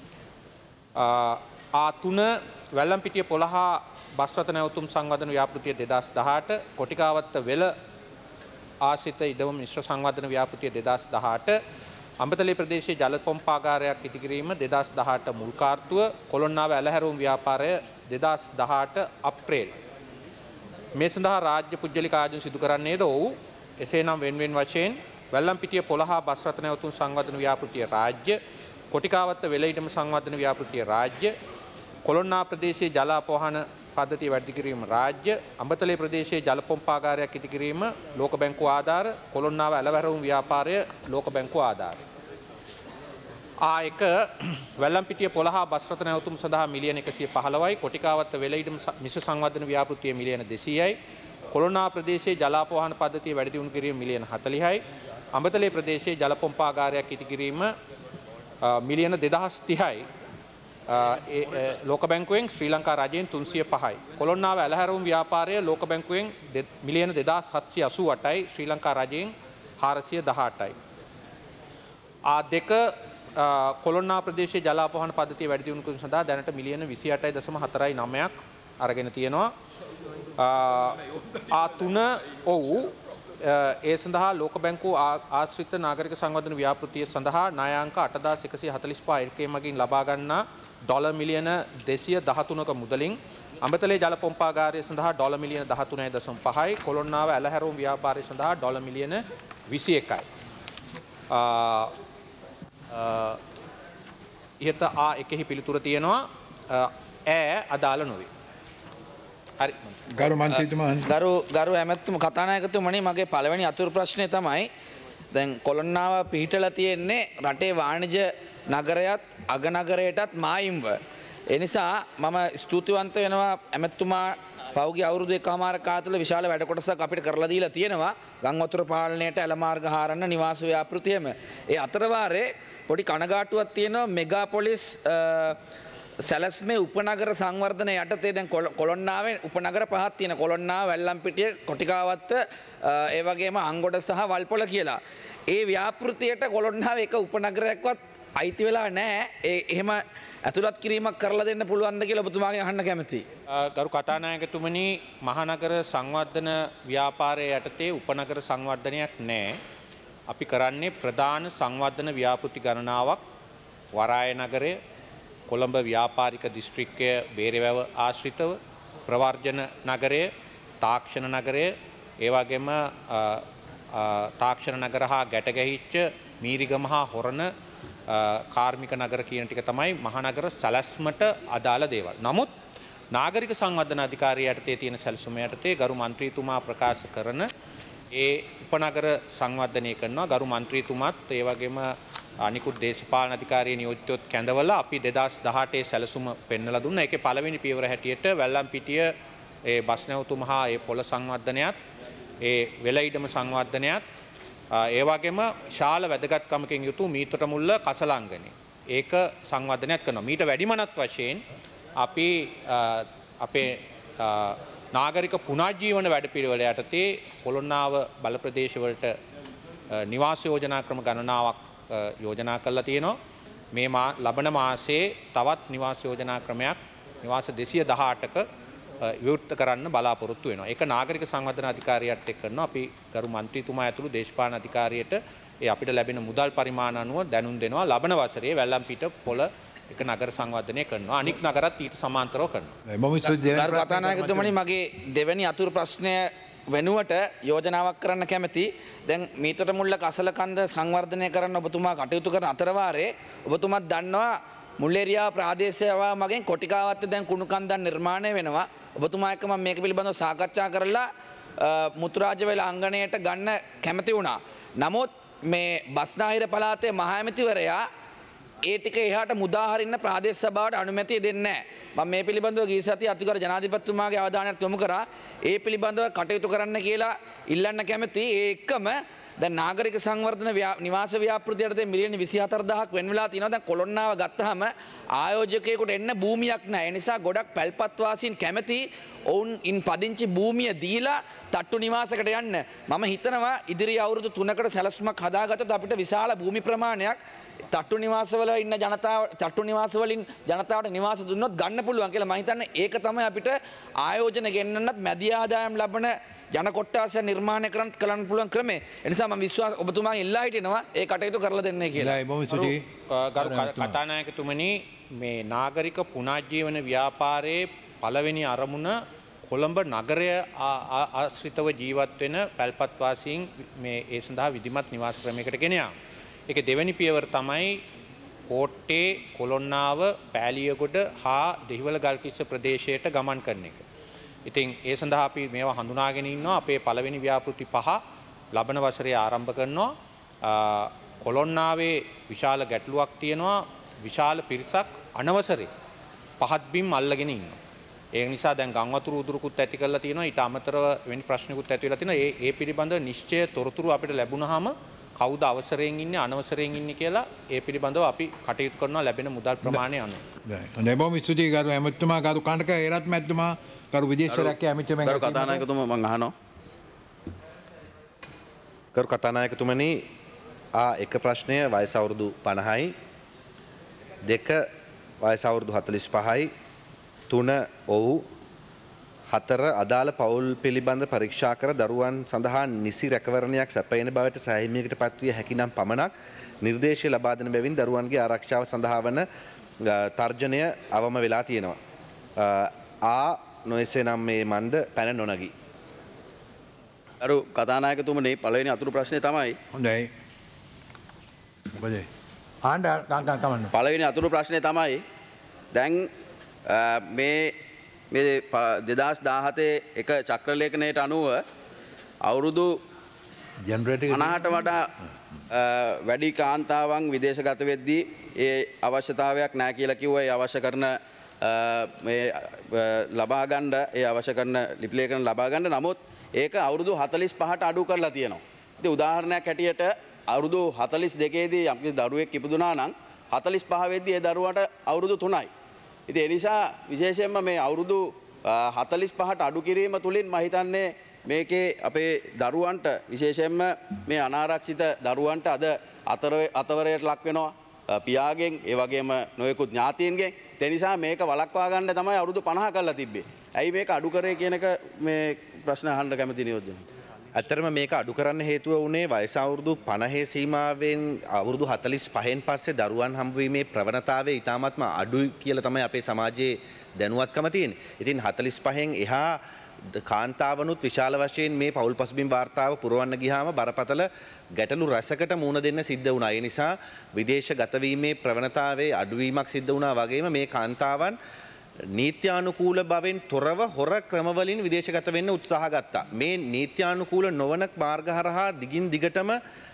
A3 වැල්ලම්පිටිය පොළහා බස් රථ නැවතුම් සංවර්ධන ව්‍යාපෘතිය 2018, කොටිකාවත්ත වෙල ආශ්‍රිත ඉඩම මිශ්‍ර සංවර්ධන ව්‍යාපෘතිය 2018, අඹතලේ ප්‍රදේශයේ ජල පොම්පාගාරයක් ඉදි කිරීම 2018 මුල් කාර්තුව, කොළොන්නාව ඇලහැරවුම් ව්‍යාපාරය 2018 අප්‍රේල්. මේ සඳහා රාජ්‍ය පුද්ගලික ආයෝජන සිදු කරන්නේද ඔව්. එසේනම් වෙන්වෙන් වශයෙන් වැල්ලම්පිටිය පොළහා බස් රථ නැවතුම් සංවර්ධන ව්‍යාපෘතිය රාජ්‍ය, කොටිකාවත්ත වෙලයිඩම සංවර්ධන ව්‍යාපෘතිය රාජ්‍ය, කොළොන්නාව ප්‍රදේශයේ ජල අපවහන පද්ධතිය වැඩි කිරීම රාජ්‍ය, අඹතලේ ප්‍රදේශයේ ජල පොම්පාගාරයක් ඉදි කිරීම ලෝක බැංකුව ආධාර, කොළොන්නාව ඇලවැරවුම් ව්‍යාපාරය ලෝක බැංකුව ආධාර. A1 වැල්ලම්පිටිය පොළහා බස් රථ නැවතුම් සඳහා මිලියන 115යි, කොටිකාවත්ත වෙලයිඩම මිශ්‍ර සංවර්ධන ව්‍යාපෘතිය මිලියන 200යි, කොළොන්නාව ප්‍රදේශයේ ජල අපවහන පද්ධතිය වැඩි දියුණු කිරීම මිලියන 40යි, අඹතලේ ප්‍රදේශයේ ජල පොම්පාගාරයක් ඉදි කිරීම මිලියන 2030යි. ලෝක බැංකුවෙන් ශ්‍රී ලංකා රජයෙන් 305යි. කොළොන්නාව ඇලහැරවුම් ව්‍යාපාරය ලෝක බැංකුවෙන් මිලියන 2788යි, ශ්‍රී ලංකා රජයෙන් 418යි. A2 කොළොන්නාව ප්‍රදේශයේ ජල අපවහන පද්ධතිය වැඩි දියුණු කිරීම සඳහා දැනට මිලියන 28.49ක් අරගෙන තියෙනවා. A3 ඔව් ඒ සඳහා ලෝක බැංකුව ආශ්‍රිත නාගරික සංවර්ධන ව්‍යාපෘතිය සඳහා ණයාංක 8145 එකේ මගින් ලබා ගන්නා ඩොලර් මිලියන 213ක මුදලින් අඹතලේ ජල පොම්පාගාරය සඳහා ඩොලර් මිලියන 13.5යි, කොළොන්නාව ඇලහැරවුම් ව්‍යාපාරය සඳහා ඩොලර් මිලියන 21යි. ඉහත A1 පිළිතුර තියෙනවා. අදාළ නොවේ. හරි. ගරු මන්ත්‍රීතුමන්. ගරු ඇමැතුම කතානායකතුමනි, මගේ පළවෙනි අතුරු ප්‍රශ්නය තමයි දැන් කොළොන්නාව පිහිටලා තියෙන්නේ රටේ වාණිජ නගරයත් අගනගරයටත් මායිම්ව. ඒ නිසා මම ස්තුතිවන්ත වෙනවා ඇමැතුමා පෞගේ අවුරුදු 1කමාරක කාලය තුළ විශාල වැඩ කොටසක් අපිට කරලා දීලා තියෙනවා. ගම් වතුර පාලනයට, ඇල මාර්ග හාරන්න, නිවාස ව්‍යාපෘතියම. ඒ අතරවාරේ පොඩි කනගාටුවක් තියෙනවා මෙගාපොලිස් සැලස්මේ උපනගර සංවර්ධන යටතේ දැන් කොළොන්නාවේ උපනගර පහක් තියෙන. කොළොන්නාව, වැල්ලම්පිටිය, කොටිකාවත්ත, ඒ වගේම අංගොඩ සහ වල්පොල කියලා. ඒ ව්‍යාපෘතියට කොළොන්නාවේ එක උපනගරයක්වත් අයිති වෙලා නැහැ. එහෙම ඇතුළත් කිරීමක් කරලා දෙන්න පුළුවන්ද කියලා ඔබතුමාගෙන් අහන්න කැමතියි. ගරු කතානායකතුමනි, මහනගර සංවර්ධන ව්‍යාපාරය යටතේ උපනගර සංවර්ධනයක් නැහැ. අපි කරන්නේ ප්‍රධාන සංවර්ධන ව්‍යාපෘති ගණනාවක් වරාය නගරය, කොළඹ ව්‍යාපාරික දිස්ත්‍රික්කය බේරවැව ආශ්‍රිතව, ප්‍රවර්ජන නගරය, තාක්ෂණ නගරය, ඒ වගේම තාක්ෂණ නගර හා ගැටගැහිච්ච මීරිගම හා හොරණ කාර්මික නගර කියන ටික තමයි මහනගර සැලැස්මට අදාළ දේවල්. නමුත් නාගරික සංවර්ධන අධිකාරිය යටතේ තියෙන සැලසුම යටතේ ගරු මන්ත්‍රීතුමා ප්‍රකාශ කරන ඒ උපනගර සංවර්ධනය කරනවා. ගරු මන්ත්‍රීතුමාත් ඒ වගේම අනිකුත් දේශපාලන අධිකාරිය නියෝජිතයොත් කැඳවලා අපි 2018 සැලසුම පෙන්වලා දුන්නා. ඒකේ පළවෙනි පියවර හැටියට වැල්ලම්පිටිය ඒ බස් නැවතුම හා ඒ පොළ සංවර්ධනයත් ඒ වෙලයිඩම සංවර්ධනයත් ඒ වගේම ශාල වැදගත්කමකින් යුතු මීතර මුල්ල කසලංගනේ. ඒක සංවර්ධනයක් කරනවා. මීට වැඩිමනත් වශයෙන් අපි අපේ නාගරික පුනර්ජීවන වැඩපිළිවෙල යටතේ පොළොන්නාව බල ප්‍රදේශවලට නිවාස යෝජනා ක්‍රම ගණනාවක් යෝජනා කරලා තියෙනවා. මේ ලබන මාසයේ තවත් නිවාස යෝජනා ක්‍රමයක් නිවාස 218ක විවෘත කරන්න බලාපොරොත්තු වෙනවා. ඒක නාගරික සංවර්ධන අධිකාරියත් එක්ක කරනවා. අපි ගරු මන්ත්‍රීතුමා ඇතුළු දේශපාලන අධිකාරියට ඒ අපිට ලැබෙන මුදල් පරිමාණ අනුව දැනුම් දෙනවා. ලබන වසරේ වැල්ලම්පිට පොළ එක නගර සංවර්ධනය කරනවා. අනික් නගරත් ඊට සමාන්තරව කරනවා. ගරු කතානායකතුමනි මගේ දෙවැනි අතුරු ප්‍රශ්නය වෙනුවට යෝජනාවක් කරන්න කැමති. දැන් මීතර මුල්ල කසලකන්ද සංවර්ධනය කරන්න ඔබතුමා කටයුතු කරන අතරවාරේ ඔබතුමත් දන්නවා මුල්ලේරියා ප්‍රාදේශයවා මගෙන් කොටිකාවත්ත දැන් කුණු කන්දන් නිර්මාණය වෙනවා. ඔබතුමා එක්ක මම මේක පිළිබඳව සාකච්ඡා කරලා මුතුරාජවැල අංගණයට ගන්න කැමති වුණා. නමුත් මේ බස්නාහිර පළාතේ මහ ඇමතිවරයා ඒ ටික එහාට මුදා හරින්න ප්‍රාදේශ සභාවට අනුමැතිය දෙන්නේ නැහැ. මම මේ පිළිබඳව ගිය සතියේ අතිගරු ජනාධිපතිතුමාගේ අවධානයට යොමු කරා. ඒ පිළිබඳව කටයුතු කරන්න කියලා ඉල්ලන්න කැමති. ඒ එක්කම දැන් නාගරික සංවර්ධන නිවාස ව්‍යාපෘතියට මිලියන 24000ක් වෙන් වෙලා තියෙනවා. දැන් කොළොන්නාව ගත්තාම ආයෝජකයෙකුට එන්න භූමියක් නැහැ. ඒ නිසා ගොඩක් පැල්පත් වාසීන් කැමති ඔවුන් ඉන් පදිංචි භූමිය දීලා තට්ටු නිවාසයකට යන්න. මම හිතනවා ඉදිරි අවුරුදු 3කට සැලසුමක් හදාගත්තොත් අපිට විශාල භූමි ප්‍රමාණයක් තට්ටු නිවාසවල ඉන්න ජනතාව තට්ටු නිවාසවලින් ජනතාවට නිවාස දුන්නොත් ගන්න පුළුවන් කියලා මම හිතන්නේ. ඒක තමයි අපිට ආයෝජන ගෙන්නන්නත් මැදි ආදායම් ලබන ජන කොට්ටාසය නිර්මාණය කරන්න පුළුවන් ක්‍රමය. ඒ නිසා මම විශ්වාස ඔබතුමාගෙන් ඉල්ලා හිටිනවා ඒ කටයුතු කරලා දෙන්නේ කියලා. ගරු කතානායකතුමනි මේ නාගරික පුනර්ජීවන ව්‍යාපාරයේ පළවෙනි අරමුණ කොළඹ නගරය ආශ්‍රිතව ජීවත් වෙන පැල්පත් වාසීන් මේ ඒ සඳහා විධිමත් නිවාස ක්‍රමයකට ගෙන යාම. ඒක දෙවැනි පියවර තමයි කෝට්ටේ කොළොන්නාව පෑලියගොඩ හා දෙහිවල ගල්කිස්ස ප්‍රදේශයට ගමන් කරන එක. ඉතින් ඒ සඳහා අපි මේවා හඳුනාගෙන ඉන්නවා. අපේ පළවෙනි ව්‍යාපෘති 5 ලබන වසරේ ආරම්භ කරනවා. කොළොන්නාවේ විශාල ගැටලුවක් තියෙනවා. විශාල පිරිසක් අනවසරේ පහත් බිම් අල්ලගෙන ඉන්නවා. ඒ නිසා දැන් ගම් වතුර උදුරුකුත් ඇති කරලා තියෙනවා. ඊට අමතරව වෙන ප්‍රශ්නකුත් ඇති වෙලා තියෙනවා. ඒ පිළිබඳව නිශ්චය තොරතුරු අපිට ලැබුණාම කවුද අවසරයෙන් ඉන්නේ අනවසරයෙන් ඉන්නේ කියලා ඒ පිළිබඳව අපි කටයුතු කරනවා ලැබෙන මුදල් ප්‍රමාණය අනුව. හොඳයි බොහොම ස්තුතියි ගරු ඇමතුමා ගරු කණ්ඩක ඒරත් මැතිතුමා ගරු විදේශ රැකියා ඇමතිතුමා ගරු කතානායකතුමා මම අහනවා. ගරු කතානායකතුමනි එක ප්‍රශ්නය වයස අවුරුදු 50යි දෙක වයස අවුරුදු 45යි තුන ඔව් හතර අදාළ පවුල් පිළිබඳ පරීක්ෂා කර දරුවන් සඳහා නිසි රැකවරණයක් සැපයන බවට සෑහීමකට පත්විය හැකිනම් පමණක් නිර්දේශය ලබා දෙන බැවින් දරුවන්ගේ ආරක්ෂාව සඳහා වන තර්ජනය අවම වෙලා තියෙනවා. නොයසේ නම් මේ මන්ද පැන නොනගී. අරු කතානායකතුමනේ පළවෙනි අතුරු ප්‍රශ්නය තමයි. හොඳයි. පළවෙනි අතුරු ප්‍රශ්නය තමයි දැන් මේ 2017 එක චක්‍රලේඛනයට අනුව අවුරුදු 50ට වඩා වැඩි කාන්තාවන් විදේශගත වෙද්දී ඒ අවශ්‍යතාවයක් නැහැ කියලා කිව්වා. ඒ අවශ්‍ය කරන මේ ලබා ගන්න ඒ අවශ්‍ය කරන ලිපිලේඛන ලබා ගන්න. නමුත් ඒක අවුරුදු 45ට අඩු කරලා තියෙනවා. ඉතින් උදාහරණයක් හැටියට අවුරුදු 42 දී යම්කිසි දරුවෙක් ඉපදුනා නම් 45 වෙද්දී ඒ දරුවාට අවුරුදු 3යි. ඉතින් ඒ නිසා විශේෂයෙන්ම මේ අවුරුදු 45ට අඩු කිරීම තුලින් මම හිතන්නේ මේකේ අපේ දරුවන්ට විශේෂයෙන්ම මේ අනාරක්ෂිත දරුවන්ට අද අතවරයට ලක් වෙනවා පියාගෙන් ඒ වගේම නොයෙකුත් ඥාතීන්ගෙන්. ඒ නිසා මේක වළක්වා ගන්න තමයි අවුරුදු 50 කරලා තිබ්බේ. ඇයි මේක අඩු කරේ කියන එක මේ ප්‍රශ්න අහන්න කැමති නියෝජනය. ඇත්තරම මේක අඩු කරන්න හේතුව වුණේ වයස අවුරුදු 50 සීමාවෙන් අවුරුදු 45න් පස්සේ දරුවන් හම්බවීමේ ප්‍රවණතාවය ඉතාමත්ම අඩුයි කියලා තමයි අපේ සමාජයේ දැනුවත්කම තියෙන්නේ. ඉතින් 45න් එහා කාන්තාවනුත් විශාල වශයෙන් මේ පෞල් පසුබිම් වාර්තාව පුරවන්න ගියාම බරපතල ගැටලු රැසකට මුහුණ දෙන්න සිද්ධ වුණා. ඒ නිසා විදේශගත වීමේ ප්‍රවණතාවයේ අඩුවීමක් සිද්ධ වුණා වගේම මේ කාන්තාවන් නීත්‍යානුකූල බවෙන් තොරව හොර ක්‍රමවලින් විදේශගත වෙන්න උත්සාහ ගත්තා. මේ නීත්‍යානුකූල නොවන මාර්ග හරහා දිගින් දිගටම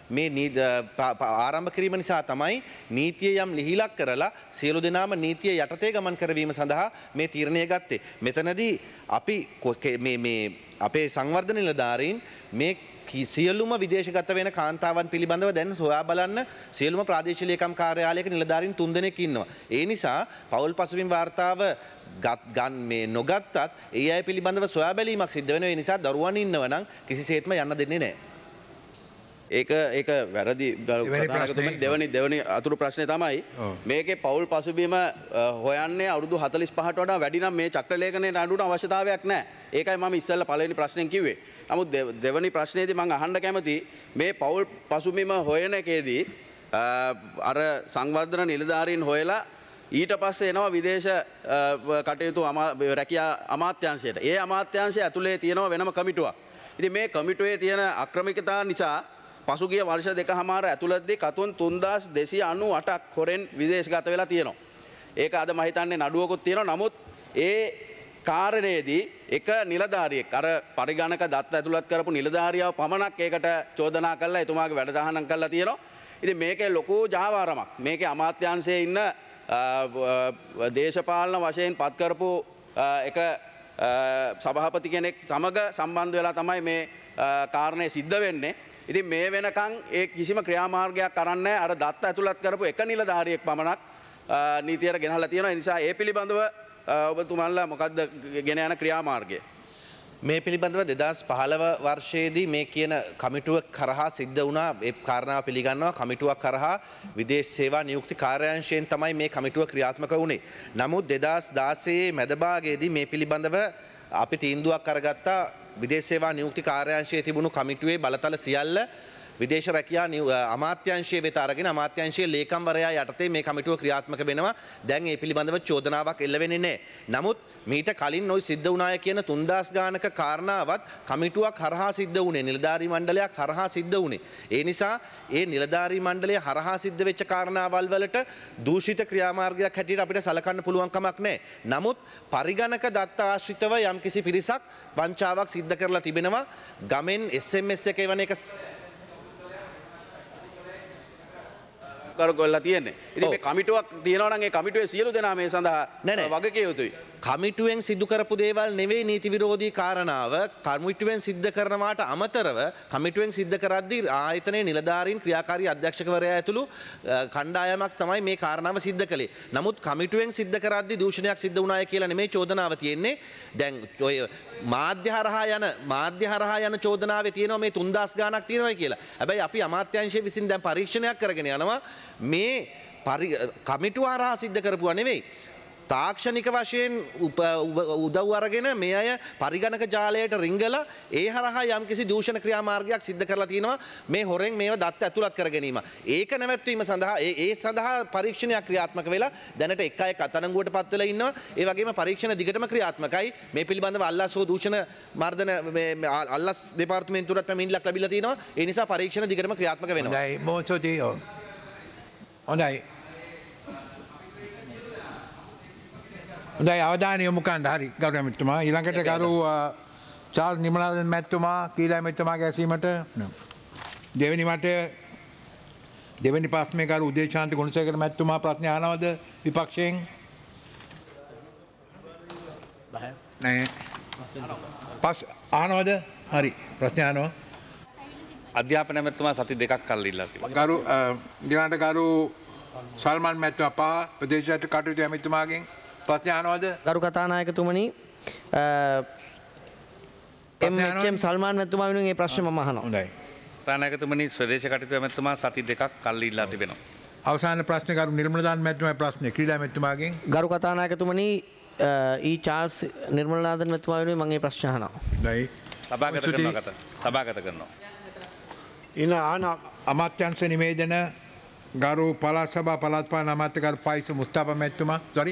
මේ ආරම්භ කිරීම නිසා තමයි නීතිය යම් ලිහිලක් කරලා සියලු දෙනාම නීතිය යටතේ ගමන් කරවීම සඳහා මේ තීරණය ගත්තේ. මෙතනදී අපි මේ අපේ සංවර්ධන නිලධාරීන් මේ සියලුම විදේශගත වෙන කාන්තාවන් පිළිබඳව දැන් සොයා බලන්න සියලුම ප්‍රාදේශීය ලේකම් කාර්යාලයක නිලධාරීන් 3 දෙනෙක් ඉන්නවා. ඒ නිසා පෞල් පසුබිම් වාර්තාව නොගත්තත් ඒ අය පිළිබඳව සොයා බැලීමක් සිද්ධ වෙනවා. ඒ නිසා දරුවන් ඉන්නව නම් කිසිසේත්ම යන්න දෙන්නේ නැහැ. ඒක වැරදි දෙවනි අතුරු ප්‍රශ්නය තමයි මේකේ පවුල් පසුබිම හොයන්නේ අවුරුදු 45ට වඩා වැඩි නම් මේ චක්‍රලේඛනයේ අඩුවට අවශ්‍යතාවයක් නැහැ. ඒකයි මම ඉස්සෙල්ලා පළවෙනි ප්‍රශ්නෙන් කිව්වේ. නමුත් දෙවනි ප්‍රශ්නේදී මම අහන්න කැමති මේ පවුල් පසුබිම හොයන එකේදී අර සංවර්ධන නිලධාරීන් හොයලා ඊට පස්සේ එනවා විදේශ කටයුතු රැකියා අමාත්‍යාංශයට. ඒ අමාත්‍යාංශය ඇතුලේ තියෙනවා වෙනම කමිටුවක්. ඉතින් මේ කමිටුවේ තියෙන අක්‍රමිකතා නිසා පසුගිය වර්ෂ දෙකමාර ඇතුළතදී කතුන් 3298ක් හොරෙන් විදේශගත වෙලා තියෙනවා. ඒක අද මම හිතන්නේ නඩුවකුත් තියෙනවා. නමුත් ඒ කාරණේදී එක නිලධාරියෙක් අර පරිගණක දත්ත ඇතුළත් කරපු නිලධාරියව පමණක් ඒකට චෝදනා කළා එතුමාගේ වැඩසටහනක් කළා තියෙනවා. ඉතින් මේකේ ලොකු ජාවාරමක්. මේකේ අමාත්‍යාංශයේ ඉන්න දේශපාලන වශයෙන් පත් කරපු එක සභාපති කෙනෙක් සමග සම්බන්ධ වෙලා තමයි මේ කාරණේ සිද්ධ වෙන්නේ. ඉතින් මේ වෙනකන් ඒ කිසිම ක්‍රියාමාර්ගයක් කරන්නේ අර දත්ත ඇතුළත් කරපු එක නිලධාරියෙක් පමණක් නීතියට ගෙනහලා තියෙනවා. ඒ නිසා ඒ පිළිබඳව ඔබතුමාලා මොකද්ද ගෙන යන ක්‍රියාමාර්ගය? මේ පිළිබඳව 2015 වර්ෂයේදී මේ කියන කමිටුව කරහා සිද්ධ වුණා. ඒ කාරණාව පිළිගන්නවා. කමිටුවක් කරහා විදේශ සේවා නියුක්ති කාර්යාංශයෙන් තමයි මේ කමිටුව ක්‍රියාත්මක වුණේ. නමුත් 2016 මැද භාගයේදී මේ පිළිබඳව අපි තීන්දුවක් අරගත්තා. විදේශ සේවා නියුක්ති කාර්යාංශයේ තිබුණු කමිටුවේ බලතල සියල්ල විදේශ රැකියා අමාත්‍යාංශයේ වෙත අරගෙන අමාත්‍යාංශයේ ලේකම්වරයා යටතේ මේ කමිටුව ක්‍රියාත්මක වෙනවා. දැන් ඒ පිළිබඳව චෝදනාවක් එල්ල වෙන්නේ නැහැ. නමුත් මීට කලින් ওই සිද්ධ වුණාය කියන 3000 ගානක කාරණාවත් කමිටුවක් හරහා සිද්ධ වුණේ. නිලධාරී මණ්ඩලයක් හරහා සිද්ධ වුණේ. ඒ නිසා ඒ නිලධාරී මණ්ඩලය හරහා සිද්ධ වෙච්ච කාරණාවල් වලට දූෂිත ක්‍රියාමාර්ගයක් හැටියට අපිට සලකන්න පුළුවන් කමක් නැහැ. නමුත් පරිගණක දත්ත ආශ්‍රිතව යම්කිසි පිරිසක් වංචාවක් සිද්ධ කරලා තිබෙනවා. ගමෙන් SMS එක එවන එක කරගොල්ලා තියෙන්නේ. ඉතින් මේ කමිටුවක් තියෙනවා නම් ඒ කමිටුවේ සියලු දෙනා මේ සඳහා වගකිය යුතුයි. කමිටුවෙන් සිදු කරපු දේවල් නෙවෙයි නීති විරෝධී කාරණාව. කමිටුවෙන් සිද්ධ කරනවාට අමතරව කමිටුවෙන් සිද්ධ කරද්දී ආයතනයේ නිලධාරීන් ක්‍රියාකාරී අධ්‍යක්ෂකවරයා ඇතුළු කණ්ඩායමක් තමයි මේ කාරණාව සිද්ධ කළේ. නමුත් කමිටුවෙන් සිද්ධ කරද්දී දූෂණයක් සිද්ධ වුණාය කියලා නෙමෙයි චෝදනාව තියෙන්නේ. දැන් ඔය මාධ්‍ය හරහා යන චෝදනාවේ තියෙනවා මේ 3000 ගාණක් තියෙනවා කියලා. හැබැයි අපි අමාත්‍යාංශය විසින් දැන් පරීක්ෂණයක් කරගෙන යනවා මේ කමිටුව හරහා සිද්ධ කරපුවා නෙවෙයි. තාක්ෂණික වශයෙන් උදව් අරගෙන මේ අය පරිගණක ජාලයට රිංගලා ඒ හරහා යම්කිසි දූෂණ ක්‍රියාමාර්ගයක් සිද්ධ කරලා තියෙනවා මේ හොරෙන් මේව දත්ත ඇතුළත් කර ගැනීම. ඒක නැවැත්වීම සඳහා ඒ සඳහා පරීක්ෂණයක් ක්‍රියාත්මක වෙලා දැනට එක් අයෙක් අත්අඩංගුවට පත් වෙලා ඉන්නවා. ඒ වගේම පරීක්ෂණ දිගටම ක්‍රියාත්මකයි. මේ පිළිබඳව අල්ලස් හෝ දූෂණ මර්ධන අල්ලස් දෙපාර්තමේන්තුවට පැමිණිල්ලක් ලැබිලා තියෙනවා. ඒ නිසා පරීක්ෂණ දිගටම ක්‍රියාත්මක වෙනවා. හොඳයි මොහොතේ හොඳයි. හොඳයි අවධානය යොමු කරන්න. හරි ගෞරව මැතිතුමා. ඊළඟට ගරු චාල්ස් නිමලන්දන් මැතිතුමා කීලා මැතිතුමාගේ ඇසීමට දෙවෙනි ප්‍රශ්නේ ගරු උදේශාන්ති ගුණසේකර මැතිතුමා ප්‍රශ්න අහනවද විපක්ෂයෙන්? නැහැ. අහනවද? හරි ප්‍රශ්න අහනවා. අධ්‍යාපන මැතිතුමා සති දෙකක් කල් ඉල්ලා තිබෙනවා. ගරු ඊළඟට ගරු සල්මන් මැතිතුමා ප්‍රදේශයට කටයුතු ඇමතිතුමාගෙන් ප්‍රශ්න අහනවද? ගරු කතානායකතුමනි එම් සල්මාන් මැතිතුමා වෙනුවෙන් මේ ප්‍රශ්නේ මම අහනවා. හොඳයි. කතානායකතුමනි ස්වදේශ කටයුතු ඇමතිතුමා සති දෙකක් කල් ඉල්ලා තිබෙනවා. අවසාන ප්‍රශ්නේ ගරු නිර්මලදාන මැතිතුමාගේ ප්‍රශ්නේ ක්‍රීඩා මැතිතුමාගෙන්. ගරු කතානායකතුමනි චාල්ස් නිර්මලදාන මැතිතුමා වෙනුවෙන් මම මේ ප්‍රශ්න අහනවා. හොඳයි. සභාගත කරනවා. ඉන අමාත්‍යංශ නිවේදන ගරු පළාත් සභා පළාත් පාලන අමාත්‍ය ගරු ෆයිස් මුස්තාෆා මැතිතුමා sorry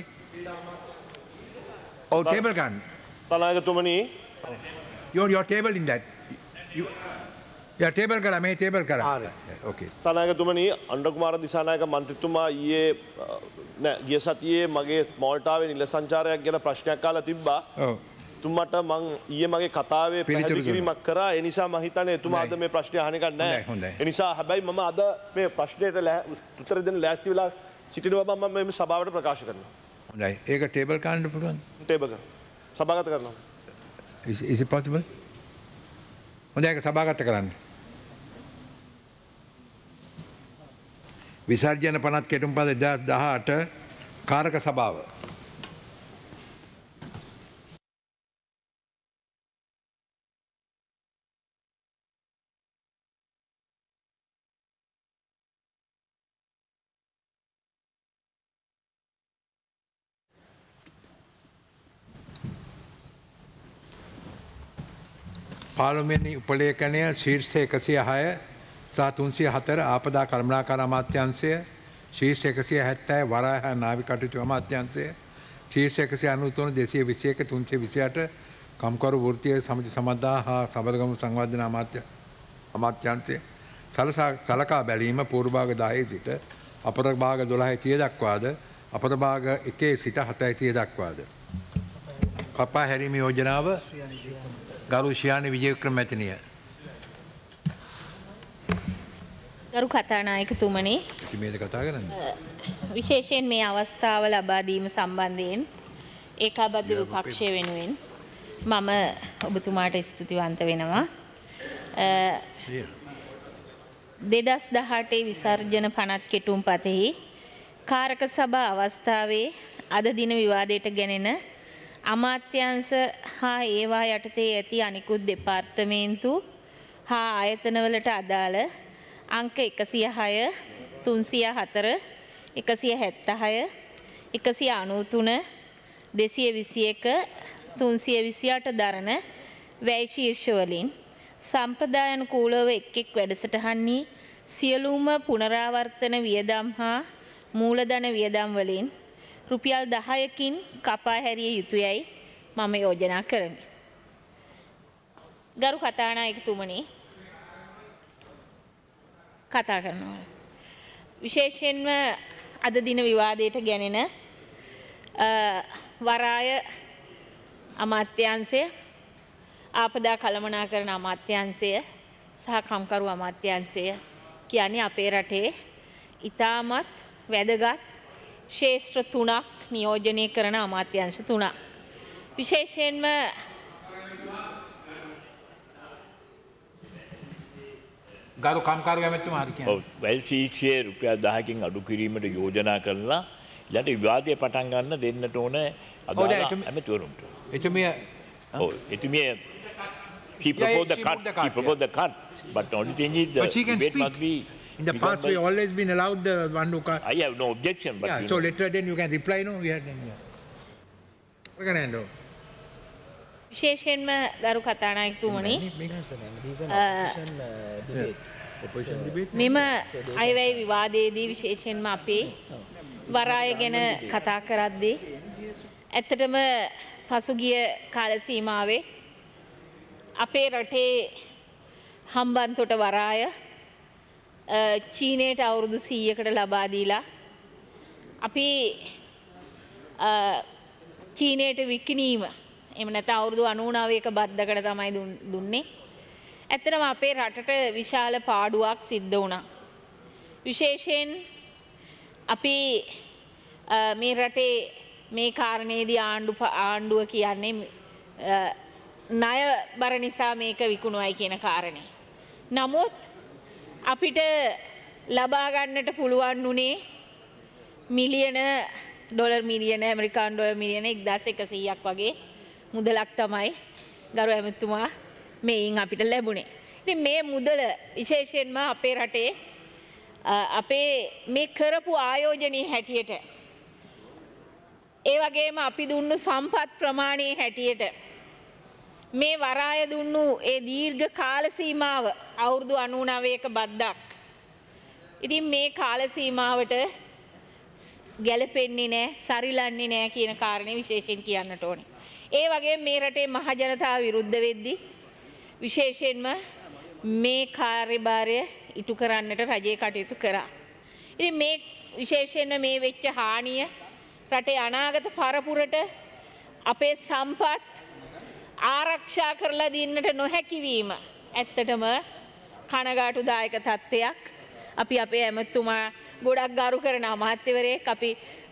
table can. තනායකතුමනි your table in that. your table kara me table kara. Okay. තනායකතුමනි අණ්ඩකුමාර Dissanayake මන්ත්‍රීතුමා ඊයේ ගිය සතියේ මගේ මෝල්ටාවේ නිල සංචාරයක් ගැන ප්‍රශ්නයක් අහලා තිබ්බා. ඔව්. එතුමට මං ඊයේ මගේ කතාවේ පැහැදිලි කිරීමක් කරා. ඒ නිසා මම හිතන්නේ එතුමා අද මේ ප්‍රශ්නේ අහන එක නැහැ. ඒ නිසා හැබැයි මම අද මේ ප්‍රශ්නෙට උත්තර දෙන්න ලෑස්ති වෙලා සිටින බව මම මේ සභාවට ප්‍රකාශ කරනවා. හොඳයි. ඒක ටේබල් කරන්න පුළුවන්. ටේබල් කරන්න. සභාගත කරනවා. Is it possible? හොඳයි ඒක සභාගත කරන්න. විසර්ජන පනත් කෙටුම්පද 2018 කාරක සභාව. පාර්ලිමේන්තු උපලේඛනය ශීර්ෂ 106 සහ 304 ආපදා කළමනාකාර අමාත්‍යාංශය ශීර්ෂ 170 වරාය නාවික කටයුතු අමාත්‍යාංශය ශීර්ෂ 193 221 328 කම්කරු වෘත්තීය සමිති සමදා හා සබලගමු සංවර්ධන අමාත්‍යාංශය සලකා බැලීම පූර්ව භාග 10 සිට අපර භාග 12 දක්වාද අපර භාග 1 සිට 7 දක්වාද කපා හැරීම යෝජනාව ගරු ශියානි විජේවික්‍රම මැතිනිය. ගරු කතානායකතුමනි, මේක කතා කරන්නේ. විශේෂයෙන් මේ අවස්ථාව ලබා දීම සම්බන්ධයෙන් ඒකාබද්ධ විපක්ෂය වෙනුවෙන් මම ඔබතුමාට ස්තුතිවන්ත වෙනවා. 2018 විසර්ජන පනත් කෙටුම්පතෙහි කාරක සභා අවස්ථාවේ අද දින විවාදයට ගැනෙන අමාත්‍යංශ හා ඒවා යටතේ ඇති අනිකුත් දෙපාර්තමේන්තු හා ආයතනවලට අදාළ අංක 106 304 176 193 221 328 දරන වැයි ශීර්ෂවලින් සම්ප්‍රදායනුකූලව එක් වැඩසටහන්හි සියලුම පුනරාවර්තන වියදම් හා මූලධන වියදම් වලින් රුපියල් 10කින් කපා හැරිය යුතුයයි මම යෝජනා කරමි. ගරු කතානායකතුමනි, කතා කරනවා. විශේෂයෙන්ම අද දින විවාදයට ගැනෙන වරාය අමාත්‍යාංශය, ආපදා කළමනාකරණ අමාත්‍යාංශය සහ කම්කරු අමාත්‍යාංශය කියන්නේ අපේ රටේ ඉතාමත් වැදගත් ශේෂ්ත්‍ර 3ක් නියෝජනය කරන අමාත්‍යාංශ 3ක්. විශේෂයෙන්ම ගරු කම්කරු ඇමතුමා හරි කියන්නේ. ඔව් වැල් ශීර්ෂයේ රුපියල් 10කින් අඩු කිරීමට යෝජනා කරලා ඊළඟ විවාදය පටන් ගන්න දෙන්නට ඕන අදාළ ඇමතිවරුන්ට. එතුමිය ඔව් එතුමිය he proposed the cut but the only thing is the debate must be in the past we always been allowed the one who cut. I have no objection but yeah, so later then you can reply no we had විශේෂයෙන්ම ගරු කතානායකතුමනි මෙම අයවැය විවාදයේදී විශේෂයෙන්ම අපේ වරාය ගැන කතා කරද්දී ඇත්තටම පසුගිය කාල සීමාවේ අපේ රටේ හම්බන්තොට වරාය චීනයට අවුරුදු 100කට ලබා දීලා අපි චීනයට විකිණීම එහෙම නැත්නම් අවුරුදු 99ක බද්දකට තමයි දුන්නේ. ඇත්තටම අපේ රටට විශාල පාඩුවක් සිද්ධ වුණා. විශේෂයෙන් අපි මේ රටේ මේ කාරණේදී ආණ්ඩුව කියන්නේ ණය බර නිසා මේක විකුණුවයි කියන කාරණේ. නමුත් අපිට ලබා ගන්නට පුළුවන් උනේ මිලියන ඩොලර් මිලියන ඇමරිකානු ඩොලර් මිලියන 1100ක් වගේ මුදලක් තමයි ගරු ඇමතුමා මේයින් අපිට ලැබුණේ. ඉතින් මේ මුදල විශේෂයෙන්ම අපේ රටේ අපේ මේ කරපු ආයෝජනයේ හැටියට ඒ වගේම අපි දුන්නු සම්පත් ප්‍රමාණයේ හැටියට මේ වරාය දුන්නු ඒ දීර්ඝ කාල සීමාව අවුරුදු 99ක බද්දක්. ඉතින් මේ කාල සීමාවට ගැලපෙන්නේ නැහැ, සරිලන්නේ නැහැ කියන කාරණේ විශේෂයෙන් කියන්නට ඕනේ. ඒ වගේම මේ රටේ මහ ජනතාව විරුද්ධ වෙද්දී විශේෂයෙන්ම මේ කාර්යභාරය ඉටු කරන්නට රජය කටයුතු කරා. ඉතින් මේ විශේෂයෙන්ම මේ වෙච්ච හානිය රටේ අනාගත පරපුරට අපේ සම්පත් ආරක්ෂා කරලා දෙන්නට නොහැකිවීම ඇත්තටම කනගාටුදායක තත්ත්වයක්. අපි අපේ ඇමතුමා ගොඩක් ගරු කරන අමාත්‍යවරයෙක් අපි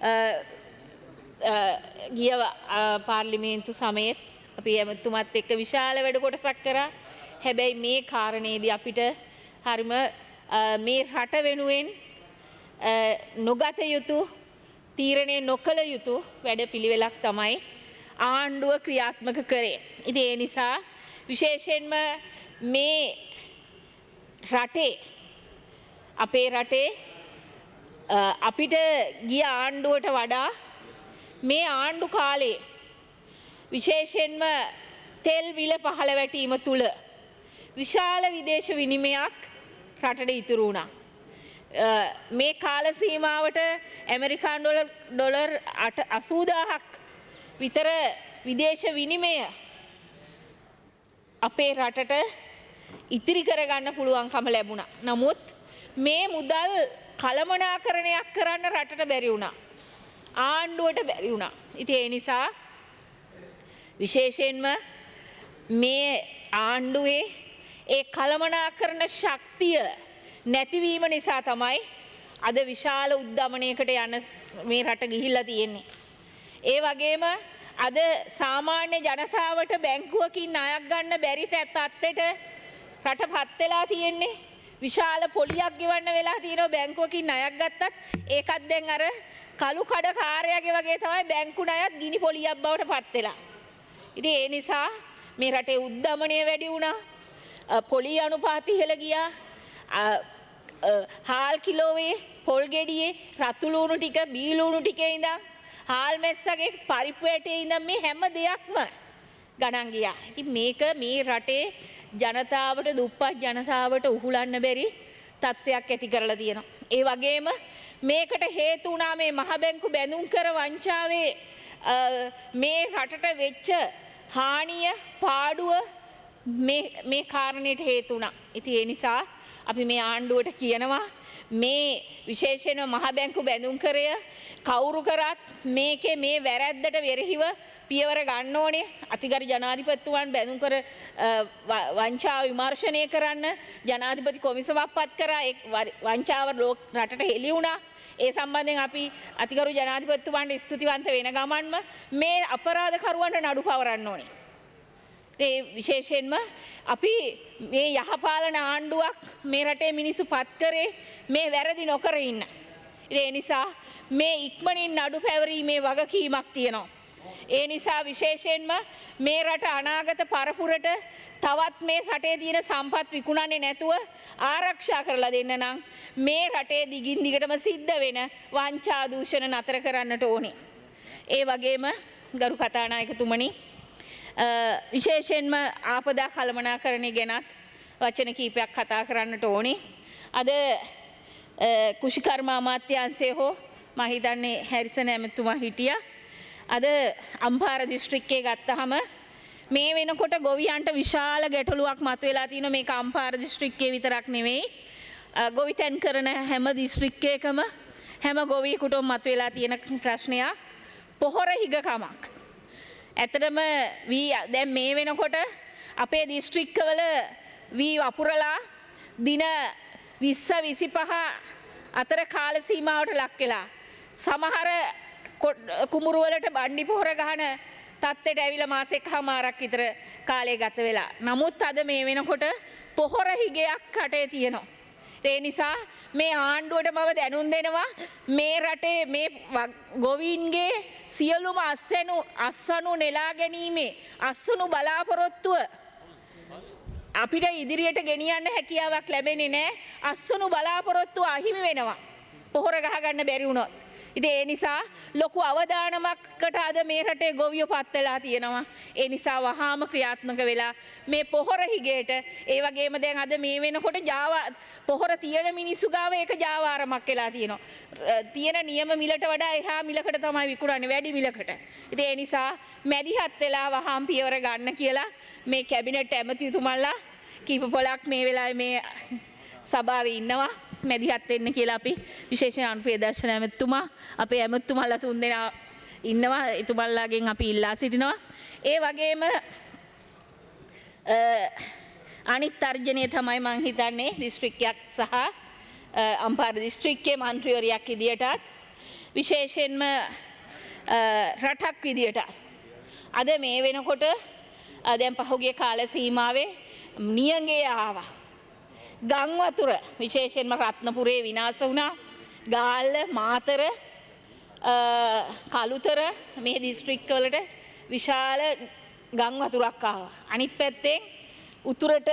ගිය පාර්ලිමේන්තු සමයේත් අපි ඇමතුමත් එක්ක විශාල වැඩ කොටසක් කරා. හැබැයි මේ කාරණේදී අපිට හරිම මේ රට වෙනුවෙන් නොගත යුතු තීරණය නොකළ යුතු වැඩපිළිවෙලක් තමයි ආණ්ඩුව ක්‍රියාත්මක කරේ. ඉතින් ඒ නිසා විශේෂයෙන්ම මේ රටේ අපේ රටේ අපිට ගිය ආණ්ඩුවට වඩා මේ ආණ්ඩු කාලේ විශේෂයෙන්ම තෙල් මිල පහළ වැටීම තුළ විශාල විදේශ විනිමයක් රටට ඉතුරු වුණා. මේ කාල සීමාවට ඇමරිකානු ඩොලර් 80000ක් විතර විදේශ විනිමය අපේ රටට ඉතිරි කරගන්න පුළුවන්කම ලැබුණා. නමුත් මේ මුදල් කළමනාකරණයක් කරන්න රටට බැරි වුණා. ආණ්ඩුවට බැරි වුණා. ඉතින් ඒ නිසා විශේෂයෙන්ම මේ ආණ්ඩුවේ ඒ කළමනාකරණ ශක්තිය නැතිවීම නිසා තමයි අද විශාල උද්ධමනයකට යන මේ රට ගිහිල්ලා තියෙන්නේ. ඒ වගේම අද සාමාන්‍ය ජනතාවට බැංකුවකින් ණයක් ගන්න බැරි තත්ත්වයට රට පත් වෙලා තියෙන්නේ. විශාල පොලියක් ගෙවන්න වෙලා තියෙනවා බැංකුවකින් ණයක් ගත්තත් ඒකත් දැන් අර කළු කඩ කාර්යයගේ වගේ තමයි බැංකු ණයත් ගිනි පොලියක් බවට පත් වෙලා. ඉතින් ඒ නිසා මේ රටේ උද්ධමනය වැඩි වුණා. පොලි අනුපාත ඉහළ ගියා. හාල් කිලෝවේ පොල් ගෙඩියේ රතු ලුණු ටික බී ලුණු ටිකේ ඉඳන් හාල් මැස්සගේ පරිප්පු ඇටේ ඉඳන් මේ හැම දෙයක්ම ගණන් ගියා. ඉතින් මේක මේ රටේ ජනතාවට දුප්පත් ජනතාවට උහුලන්න බැරි තත්ත්වයක් ඇති කරලා තියෙනවා. ඒ වගේම මේකට හේතු වුණා මේ මහ බැංකු බැඳුම් කර වංචාවේ මේ රටට වෙච්ච හානිය පාඩුව මේ කාරණයට හේතු වුණා. ඉතින් ඒ නිසා අපි මේ ආණ්ඩුවට කියනවා මේ විශේෂයෙන්ම මහ බැංකු බැඳුම් කරය කවුරු කරත් මේකේ මේ වැරැද්දට වෙරහිව පියවර ගන්න ඕනේ. අතිගරු ජනාධිපතිතුමන් බැඳුම් කර වංචාව විමර්ශනය කරන්න ජනාධිපති කොමිසමක් පත් කරා. ඒ වංචාව රටට හෙළි වුණා. ඒ සම්බන්ධයෙන් අපි අතිගරු ජනාධිපතිතුමන්ට ස්තුතිවන්ත වෙන ගමන්ම මේ අපරාධකරුවන්ට නඩු පවරන්න ඕනේ. ඒ විශේෂයෙන්ම අපි මේ යහපාලන ආණ්ඩුවක් මේ රටේ මිනිස්සු පත් කරේ මේ වැරදි නොකර ඉන්න. ඒ නිසා මේ ඉක්මනින් නඩු පැවරීමේ වගකීමක් තියෙනවා. ඒ නිසා විශේෂයෙන්ම මේ රට අනාගත පරපුරට තවත් මේ රටේ තියෙන සම්පත් විකුණන්නේ නැතුව ආරක්ෂා කරලා දෙන්න නම් මේ රටේ දිගින් දිගටම සිද්ධ වෙන වංචා දූෂණ නතර කරන්නට ඕනේ. ඒ වගේම ගරු කතානායකතුමනි විශේෂයෙන්ම ආපදා කළමනාකරණය ගැනත් වචන කීපයක් කතා කරන්නට ඕනේ. අද කුෂිකර්ම අමාත්‍යාංශය හෝ මම හිතන්නේ හැරිසන් ඇමතුමා හිටියා. අද අම්පාර දිස්ත්‍රික්කයේ ගත්තහම මේ වෙනකොට ගොවියන්ට විශාල ගැටලුවක් මතුවලා තියෙනවා. මේක අම්පාර දිස්ත්‍රික්කයේ විතරක් නෙවෙයි. ගොවිතැන් කරන හැම දිස්ත්‍රික්කයකම හැම ගොවියෙකුටම මතුවලා තියෙන ප්‍රශ්නයක් පොහොර හිගකමක්. ඇත්තටම දැන් මේ වෙනකොට අපේ දිස්ත්‍රික්කවල වී වපුරලා දින 20-25 අතර කාල සීමාවට ලක් වෙලා සමහර කුඹුරු වලට බණ්ඩි පොහොර ගහන තත්ත්වයට ඇවිල්ලා මාසෙකමාරක් විතර කාලය ගත වෙලා. නමුත් අද මේ වෙනකොට පොහොර හිගයක් රටේ තියෙනවා. ඒ නිසා මේ ආණ්ඩුවට මම දැනුම් දෙනවා මේ රටේ මේ ගොවීන්ගේ සියලුම අස්වනු නෙලා ගැනීමේ අස්වනු බලාපොරොත්තුව අපිට ඉදිරියට ගෙනියන්න හැකියාවක් ලැබෙන්නේ නැහැ. අස්වනු බලාපොරොත්තුව අහිමි වෙනවා පොහොර ගහ ගන්න බැරි වුණොත්. ඉතින් ඒ නිසා ලොකු අවදානමකට අද මේ රටේ ගොවියෝ පත් වෙලා තියෙනවා. ඒ නිසා වහාම ක්‍රියාත්මක වෙලා මේ පොහොර හිගේට ඒ වගේම දැන් අද මේ වෙනකොට පොහොර තියෙන මිනිස්සු ගාව ඒක ජාවාරමක් වෙලා තියෙනවා. තියෙන නියම මිලට වඩා එහා මිලකට තමයි විකුණන්නේ වැඩි මිලකට. ඉතින් ඒ නිසා මැදිහත් වෙලා වහාම පියවර ගන්න කියලා මේ කැබිනට් ඇමතිතුමන්ලා කීප පොලක් මේ වෙලාවේ මේ සභාවේ ඉන්නවා. මැදිහත් වෙන්න කියලා අපි විශේෂයෙන් අනුප්‍රියදර්ශන ඇමතුමා අපේ ඇමතුමල්ලා තුන්දෙනා ඉන්නවා. එතුමල්ලාගෙන් අපි ඉල්ලා සිටිනවා. ඒ වගේම අනිත් තර්ජනය තමයි මං හිතන්නේ දිස්ත්‍රික්කයක් සහ අම්පාර දිස්ත්‍රික්කයේ මන්ත්‍රීවරයක් විදියටත් විශේෂයෙන්ම රටක් විදියටත් අද මේ වෙනකොට දැන් පහුගිය කාල සීමාවේ නියඟේ ආවා. ගම් වතුර විශේෂයෙන්ම රත්නපුරේ විනාශ වුණා. ගාල්ල මාතර කළුතර මේ දිස්ත්‍රික්කවලට විශාල ගම් වතුරක් ආවා. අනිත් පැත්තෙන් උතුරට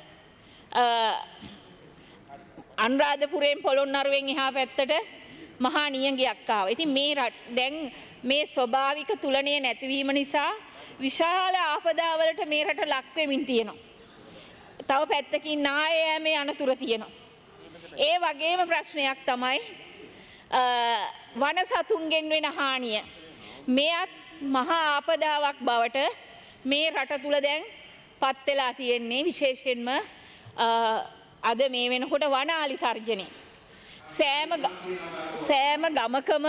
අනුරාධපුරයෙන් පොළොන්නරුවෙන් එහා පැත්තට මහා නියඟයක් ආවා. ඉතින් දැන් මේ ස්වභාවික තුලණය නැතිවීම නිසා විශාල ආපදාවලට මේ රට ලක් වෙමින් තියෙනවා. තව පැත්තකින් නායෑමේ අනතුර තියෙනවා. ඒ වගේම ප්‍රශ්නයක් තමයි වන සතුන්ගෙන් වෙන හානිය. මෙයත් මහා ආපදාවක් බවට මේ රට තුල දැන් පත් වෙලා තියෙන්නේ විශේෂයෙන්ම අද මේ වෙනකොට වනාලි තර්ජනය. සෑම ගමකම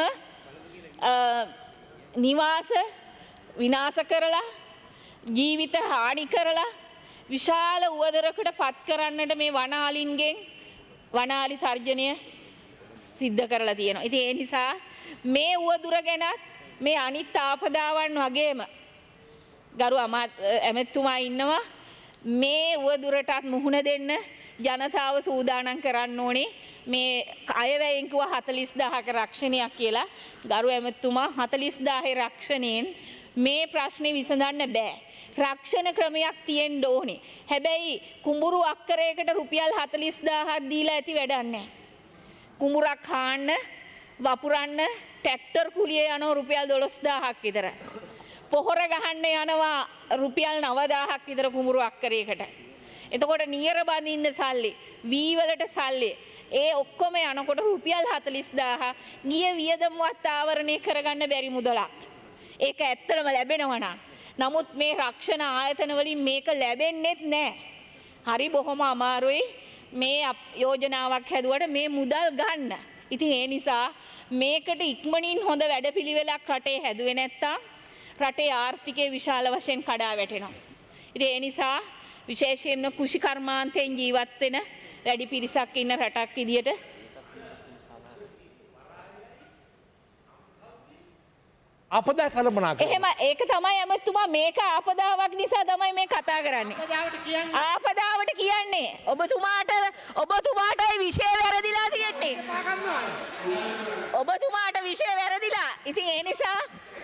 නිවාස විනාශ කරලා ජීවිත හානි කරලා විශාල උවදරකට පත් කරන්නට මේ වනාලින්ගෙන් වනාලි තර්ජනය සිද්ධ කරලා තියෙනවා. ඉතින් ඒ නිසා මේ උවදුර ගැනත් මේ අනිත් ආපදාවන් වගේම ගරු ඇමතුමා ඉන්නවා මේ උවදුරටත් මුහුණ දෙන්න ජනතාව සූදානම් කරන්න ඕනේ. මේ අයවැයෙන් කිව්ව 40000ක රක්ෂණයක් කියලා. ගරු ඇමතුමා 40000 රක්ෂණයෙන් මේ ප්‍රශ්නේ විසඳන්න බෑ. රක්ෂණ ක්‍රමයක් තියෙන්න ඕනේ. හැබැයි කුඹුරු අක්කරයකට රුපියල් 40000ක් දීලා ඇති වැඩක් නැහැ. කුඹුරක් හාන්න වපුරන්න ට්‍රැක්ටර් කුලිය යනවා රුපියල් 12000ක් විතර. පොහොර ගහන්න යනවා රුපියල් 9000ක් විතර කුඹුරු අක්කරයකට. එතකොට නියර බඳින්න සල්ලි, වී වලට සල්ලි, ඒ ඔක්කොම යනකොට රුපියල් 40000 ගිය වියදමවත් ආවරණය කරගන්න බැරි මුදලක්. ඒක ඇත්තටම ලැබෙනවා නම්. නමුත් මේ රක්ෂණ ආයතන වලින් මේක ලැබෙන්නේත් නැහැ. හරි බොහොම අමාරුයි මේ යෝජනාවක් හැදුවට මේ මුදල් ගන්න. ඉතින් ඒ නිසා මේකට ඉක්මනින් හොඳ වැඩපිළිවෙලක් රටේ හැදුවේ නැත්තම් රටේ ආර්ථිකය විශාල වශයෙන් කඩා වැටෙනවා. ඉතින් ඒ නිසා විශේෂයෙන්ම කෘෂි කර්මාන්තයෙන් ජීවත් වෙන වැඩි පිරිසක් ඉන්න රටක් විදියට ආපදා කළමනා කරනවා. එහෙම ඒක තමයි ඇමතුමා මේක ආපදාවක් නිසා තමයි මේ කතා කරන්නේ. ආපදාවට කියන්නේ ඔබතුමාටයි විෂය වැරදිලා තියෙන්නේ. ඔබතුමාට විෂය වැරදිලා. ඉතින් ඒ නිසා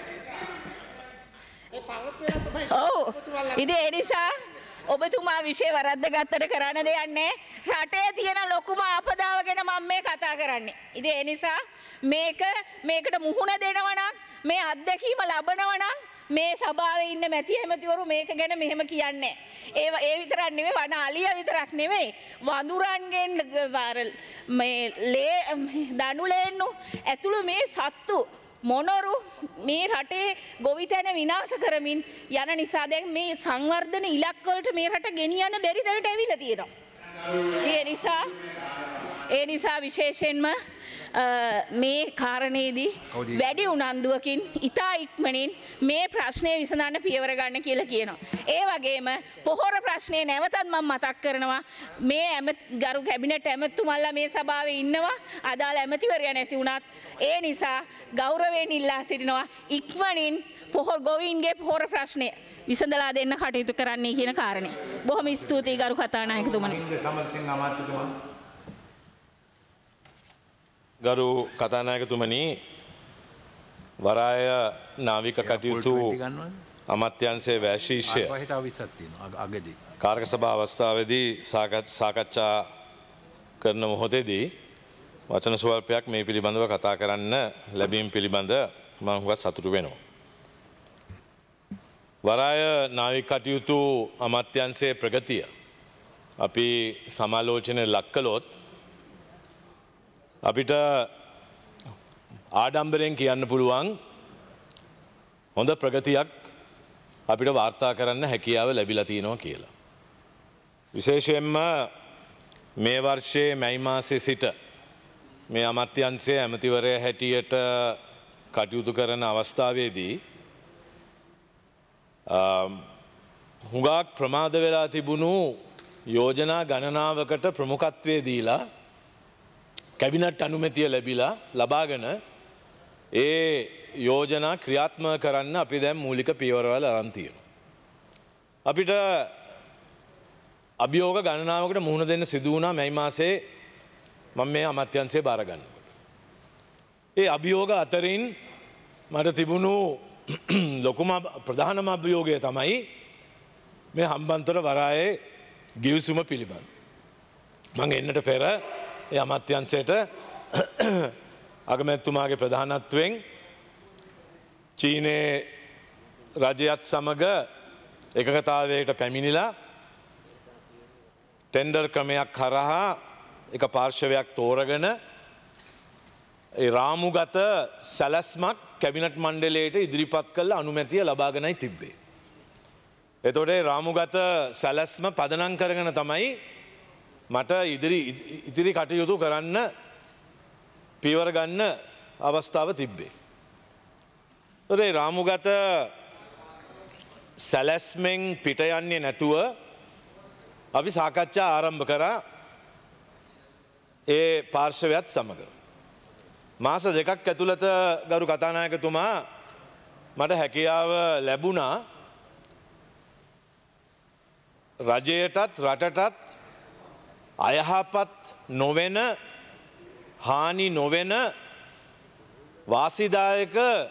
ඉතින් ඒ නිසා ඔබතුමා විෂය වරද්ද ගත්තට කරන්න දෙයක් නැහැ. රටේ තියෙන ලොකුම ආපදාව ගැන මම මේ කතා කරන්නේ. ඉතින් ඒ නිසා මේකට මුහුණ දෙනවා නම් මේ අත්දැකීම ලබනවා නම් මේ සභාවේ ඉන්න මැති ඇමතිවරු මේක ගැන මෙහෙම කියන්නේ. ඒ විතරක් නෙවෙයි වනාලිය විතරක් නෙවෙයි වඳුරන්ගෙන් මේ දනුලේන්නු ඇතුළු මේ සත්තු මොනරු මේ රටේ ගොවිතැන විනාශ කරමින් යන නිසා දැන් මේ සංවර්ධන ඉලක්කවලට මේ රට ගෙනියන්න බැරි තැනට ඇවිල්ලා තියෙනවා. ඒ නිසා විශේෂයෙන්ම මේ කාරණේදී වැඩි උනන්දුවකින් ඉතා ඉක්මනින් මේ ප්‍රශ්නය විසඳන්න පියවර ගන්න කියලා කියනවා. ඒ වගේම පොහොර ප්‍රශ්නය නැවතත් මම මතක් කරනවා. මේ ගරු කැබිනට් ඇමතුමල්ලා මේ සභාවේ ඉන්නවා. අදාළ ඇමතිවරයා නැති වුණත් ඒ නිසා ගෞරවයෙන් ඉල්ලා සිටිනවා ඉක්මනින් ගොවීන්ගේ පොහොර ප්‍රශ්නය විසඳලා දෙන්න කටයුතු කරන්නයි කියන කාරණය. බොහොම ස්තුතියි ගරු කතානායකතුමනි. ගරු කතානායකතුමනි වරාය නාවික කටයුතු අමාත්‍යාංශයේ වැශීෂ්‍ය කාර්ක සභා අවස්ථාවේදී සාකච්ඡා කරන මොහොතේදී වචන ස්වල්පයක් මේ පිළිබඳව කතා කරන්න ලැබීම පිළිබඳ මම හුඟක් සතුටු වෙනවා. වරාය නාවික කටයුතු අමාත්‍යාංශයේ ප්‍රගතිය අපි සමාලෝචනයේ ලක් කළොත් අපිට ආඩම්බරයෙන් කියන්න පුළුවන් හොඳ ප්‍රගතියක් අපිට වාර්තා කරන්න හැකියාව ලැබිලා තියෙනවා කියලා. විශේෂයෙන්ම මේ වර්ෂයේ මැයි මාසයේ සිට මේ අමාත්‍යාංශයේ ඇමතිවරයා හැටියට කටයුතු කරන අවස්ථාවේදී හුඟක් ප්‍රමාද වෙලා තිබුණු යෝජනා ගණනාවකට ප්‍රමුඛත්වය දීලා කැබිනට් අනුමැතිය ලැබිලා ලබාගෙන ඒ යෝජනා ක්‍රියාත්මක කරන්න අපි දැන් මූලික පියවරවල අරන් තියෙනවා. අපිට අභියෝග ගණනාවකට මුහුණ දෙන්න සිදු වුණා මේ මාසේ මම මේ අමාත්‍යාංශය බාර ගන්නකොට. ඒ අභියෝග අතරින් මට තිබුණු ලොකුම ප්‍රධානම අභියෝගය තමයි මේ හම්බන්තොට වරායේ ගිවිසුම පිළිබඳ. මම එන්නට පෙර ඒ අමාත්‍යාංශයට අගමැතිතුමාගේ ප්‍රධානත්වයෙන් චීනයේ රජයත් සමග එකගතාවයට පැමිණිලා ටෙන්ඩර් ක්‍රමයක් හරහා එක පාර්ශවයක් තෝරගෙන ඒ රාමුගත සැලැස්මක් කැබිනට් මණ්ඩලයට ඉදිරිපත් කළ අනුමැතිය ලබාගෙනයි තිබ්බේ. එතකොට රාමුගත සැලැස්ම පදනම් කරගෙන තමයි මට ඉදිරි කටයුතු කරන්න පියවර ගන්න අවස්ථාව තිබ්බේ. ඒ රාමුගත සැලැස්මෙන් පිට යන්නේ නැතුව අපි සාකච්ඡා ආරම්භ කරා ඒ පාර්ශවයත් සමග. මාස දෙකක් ඇතුළත ගරු කතානායකතුමා මට හැකියාව ලැබුණා රජයටත් රටටත් අයහපත් නොවෙන හානි නොවෙන වාසිදායක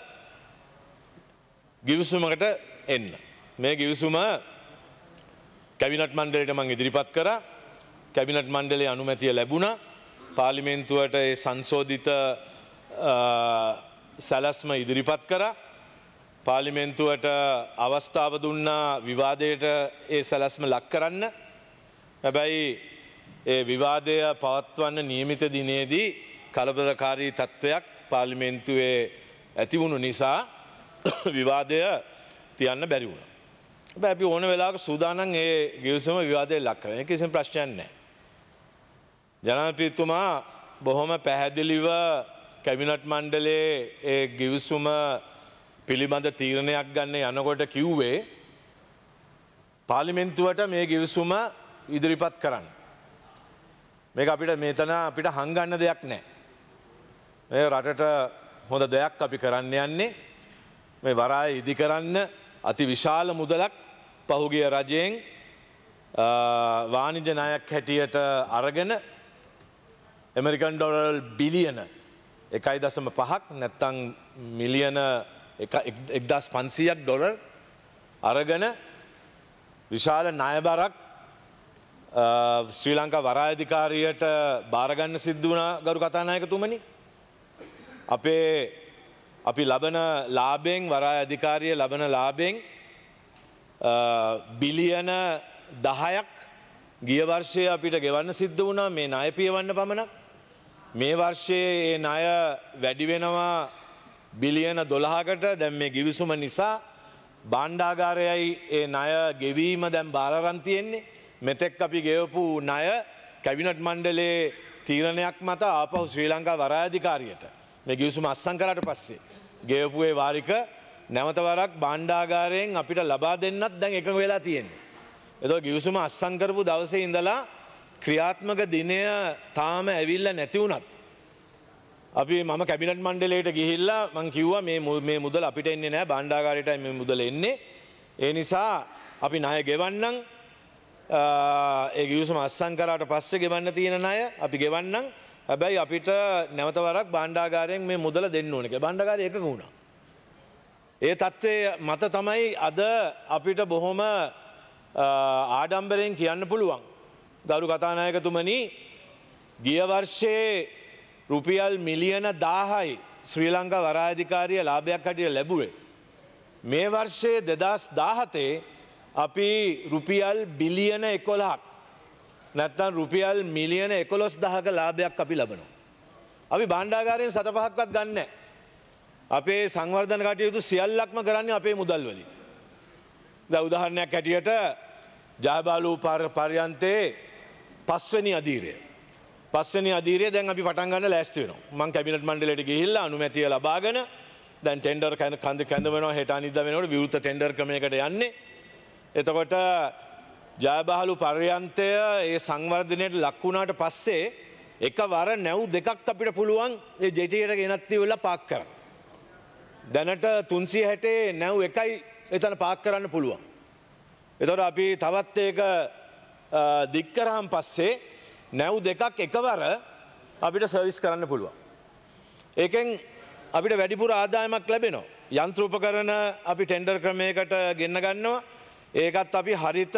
ගිවිසුමකට එන්න. මේ ගිවිසුම කැබිනට් මණ්ඩලයට මං ඉදිරිපත් කරා. කැබිනට් මණ්ඩලයේ අනුමැතිය ලැබුණා. පාර්ලිමේන්තුවට ඒ සංශෝධිත සැලැස්ම ඉදිරිපත් කරා. පාර්ලිමේන්තුවට අවස්ථාව දුන්නා විවාදයට ඒ සැලැස්ම ලක් කරන්න. හැබැයි ඒ විවාදය පවත්වන්න නියමිත දිනේදී කලබලකාරී තත්ත්වයක් පාර්ලිමේන්තුවේ ඇතිවුණු නිසා විවාදය තියන්න බැරි වුණා. හැබැයි අපි ඕන වෙලාවක සූදානම් ඒ ගිවිසුම විවාදයට ලක් කරන්න. ඒක කිසිම ප්‍රශ්නයක් නැහැ. ජනාධිපතිතුමා බොහොම පැහැදිලිව කැබිනට් මණ්ඩලයේ ඒ ගිවිසුම පිළිබඳ තීරණයක් ගන්න යනකොට කිව්වේ පාර්ලිමේන්තුවට මේ ගිවිසුම ඉදිරිපත් කරන්න. මේක අපිට මෙතන අපිට හංගන්න දෙයක් නැහැ. මේ රටට හොඳ දෙයක් අපි කරන්න යන්නේ මේ වරාය ඉදි කරන්න අති විශාල මුදලක් පහුගිය රජයෙන් වාණිජ ණයක් හැටියට අරගෙන ඇමරිකන් ඩොලර් බිලියන 1.5ක් නැත්තම් මිලියන 1500ක් ඩොලර් අරගෙන විශාල ණයබරක් ශ්‍රී ලංකා වරායධිකාරියට බාරගන්න සිද්ධ වුණා ගරු කතානායකතුමනි. අපි ලබන ලාභයෙන් වරාය අධිකාරිය ලබන ලාභයෙන් බිලියන 10ක් ගිය වර්ෂයේ අපිට ගෙවන්න සිද්ධ වුණා මේ ණය පියවන්න පමණක්. මේ වර්ෂයේ ඒ ණය වැඩි වෙනවා බිලියන 12කට. දැන් මේ ගිවිසුම නිසා භාණ්ඩාගාරයයි ඒ ණය ගෙවීම දැන් බාර අරන් තියෙන්නේ. මෙතෙක් අපි ගෙවපු ණය කැබිනට් මණ්ඩලයේ තීරණයක් මත ආපහු ශ්‍රී ලංකා වරාය අධිකාරියට මේ ගිවිසුම අත්සන් කරාට පස්සේ ගෙවපු ඒ වාරික නැවත වරක් භාණ්ඩාගාරයෙන් අපිට ලබා දෙන්නත් දැන් එකඟ වෙලා තියෙන්නේ. එතකොට ගිවිසුම අත්සන් කරපු දවසේ ඉඳලා ක්‍රියාත්මක දිනය තාම ඇවිල්ලා නැති වුණත් අපි මම කැබිනට් මණ්ඩලයට ගිහිල්ලා මං කිව්වා මේ මුදල අපිට එන්නේ නැහැ භාණ්ඩාගාරයටයි මේ මුදල එන්නේ. ඒ නිසා අපි ණය ගෙවන්නම් ඒ ගිවිසුම අත්සන් කරාට පස්සේ ගෙවන්න තියෙන ණය අපි ගෙවන්නම්. හැබැයි අපිට නැවත වරක් භාණ්ඩාගාරයෙන් මේ මුදල දෙන්න ඕනේ කියලා භාණ්ඩාගාරය එකඟ වුණා. ඒ தත්ත්වයේ මත තමයි අද අපිට බොහොම ආඩම්බරයෙන් කියන්න පුළුවන්. ගරු කතානායකතුමනි ගිය වර්ෂයේ රුපියල් මිලියන 1000යි ශ්‍රී ලංකා වරාය අධිකාරිය ලාභයක් හැටියට ලැබුවේ. මේ වර්ෂයේ 2017 අපි රුපියල් බිලියන 11ක් නැත්තම් රුපියල් මිලියන 11000ක ලාභයක් අපි ලබනවා. අපි භාණ්ඩාගාරයෙන් 7-5ක්වත් ගන්න නැහැ. අපේ සංවර්ධන කටයුතු සියල්ලක්ම කරන්නේ අපේ මුදල් වලින්. දැන් උදාහරණයක් හැටියට ජයබාලු පර්යන්තයේ 5 වෙනි අධීරය. 5 වෙනි අධීරය දැන් අපි පටන් ගන්න ලෑස්ති වෙනවා. මම කැබිනට් මණ්ඩලයට ගිහිල්ලා අනුමැතිය ලබාගෙන දැන් ටෙන්ඩර් කැඳ වෙනවා හෙට අනිද්දා වෙනකොට විවෘත ටෙන්ඩර් ක්‍රමයකට යන්නේ. එතකොට ජයබහලු පර්යන්තය ඒ සංවර්ධනයට ලක්වුණාට පස්සේ එක වර නැව් දෙකක් අපිට පුළුවන් ඒ ජෙටියට ගෙනත්ති වෙලා පාක් කරන්න. දැනට 360 නැව් එකයි එතන පාක් කරන්න පුළුවන්. එතකොට අපි තවත් ඒක දික් කරාන් පස්සේ නැව් දෙකක් එකවර අපිට සර්විස් කරන්න පුළුවන්. ඒකෙන් අපිට වැඩිපුර ආදායමක් ලැබෙනවා. යන්ත්‍ර උපකරණ අපි ටෙන්ඩර් ක්‍රමයකට ගෙන්න ගන්නවා. ඒකත් අපි හරිත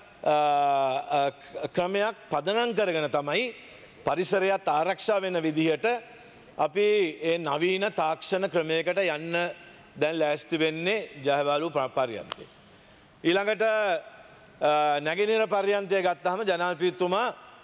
ක්‍රමයක් පදනම් කරගෙන තමයි පරිසරයත් ආරක්ෂා වෙන විදිහට අපි ඒ නවීන තාක්ෂණ ක්‍රමයකට යන්න දැන් ලෑස්ති වෙන්නේ ජයබහලු පර්යන්තේ. ඊළඟට නැගෙනහිර පර්යන්තය ගත්තහම ජනාධිපතිතුමා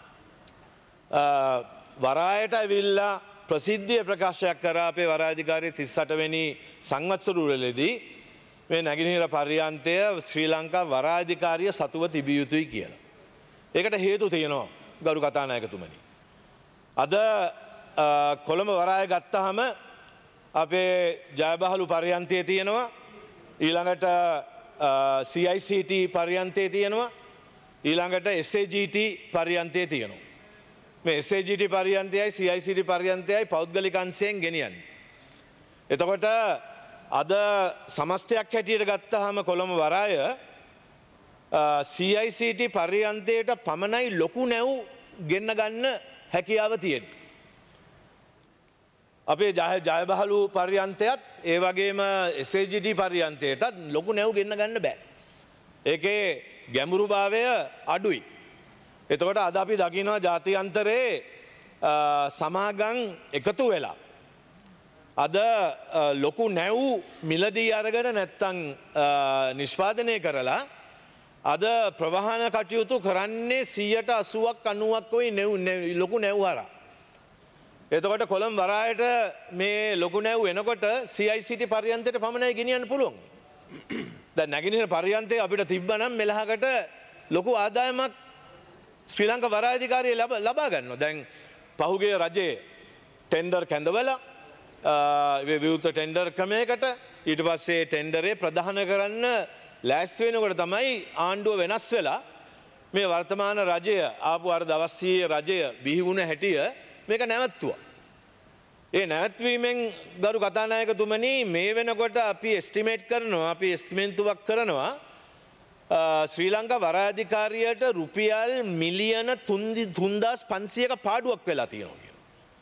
වරායට ඇවිල්ලා ප්‍රසිද්ධිය ප්‍රකාශයක් කරා අපේ වරාධිකාරිය 38 වෙනි සංවත්සරූරලේදී මේ නැගෙනහිර පර්යන්තය ශ්‍රී ලංකා වරාධිකාරිය සතුව තිබිය යුතුයි කියලා. ඒකට හේතු තියෙනවා ගරු කතානායකතුමනි. අද කොළඹ වරාය ගත්තහම අපේ ජයබහලු පර්යන්තය තියෙනවා. ඊළඟට CICT පර්යන්තය තියෙනවා. ඊළඟට SAGT පර්යන්තය තියෙනවා. මේ SAGT පර්යන්තයයි CICT පර්යන්තයයි පෞද්ගලික අංශයෙන් ගෙනියන්නේ. එතකොට අද සමස්තයක් හැටියට ගත්තහම කොළඹ වරාය CICT පර්යන්තයට පමණයි ලොකු නැව් ගෙන්න ගන්න හැකියාව තියෙන. අපේ ජයබහලු පර්යන්තයත් ඒ වගේම SAGT පර්යන්තයටත් ලොකු නැව් ගෙන්න ගන්න බෑ. ඒකේ ගැඹුරුභාවය අඩුයි. එතකොට අද අපි දකිනවා ජාත්‍යන්තරයේ සමාගම් එකතු වෙලා. අද ලොකු නැව් මිලදී අරගෙන නැත්තං නිෂ්පාදනය කරලා අද ප්‍රවාහන කටයුතු කරන්නේ 80ක් 90ක් ඔයි ලොකු නැව් හරහා. එතකොට කොළඹ වරායට මේ ලොකු නැව් එනකොට CICT පර්යන්තයට පමණයි ගෙනියන්න පුළුවන්. දැන් නැගෙනහිර පර්යන්තය අපිට තිබ්බනම් මෙලහකට ලොකු ආදායමක් ශ්‍රී ලංකා වරාධිකාරිය ලබා ගන්නවා. දැන් පහුගිය රජයේ ටෙන්ඩර් කැඳවලා විවෘත ටෙන්ඩර් ක්‍රමයකට ඊට පස්සේ ටෙන්ඩරේ ප්‍රධාන කරන්න ලෑස්ති වෙනකොට තමයි ආණ්ඩුව වෙනස් වෙලා මේ වර්තමාන රජය ආපු අර දවස් 100 රජය බිහි වුණ හැටිය මේක නැවැත්තුවා. ඒ නැවැත්වීමෙන් ගරු කතානායකතුමනි මේ වෙනකොට අපි එස්ටිමේට් කරනවා අපි එස්ටිමේන්තුවක් කරනවා ශ්‍රී ලංකා වරාධිකාරියට රුපියල් මිලියන 3500ක පාඩුවක් වෙලා තියෙනවා කියලා.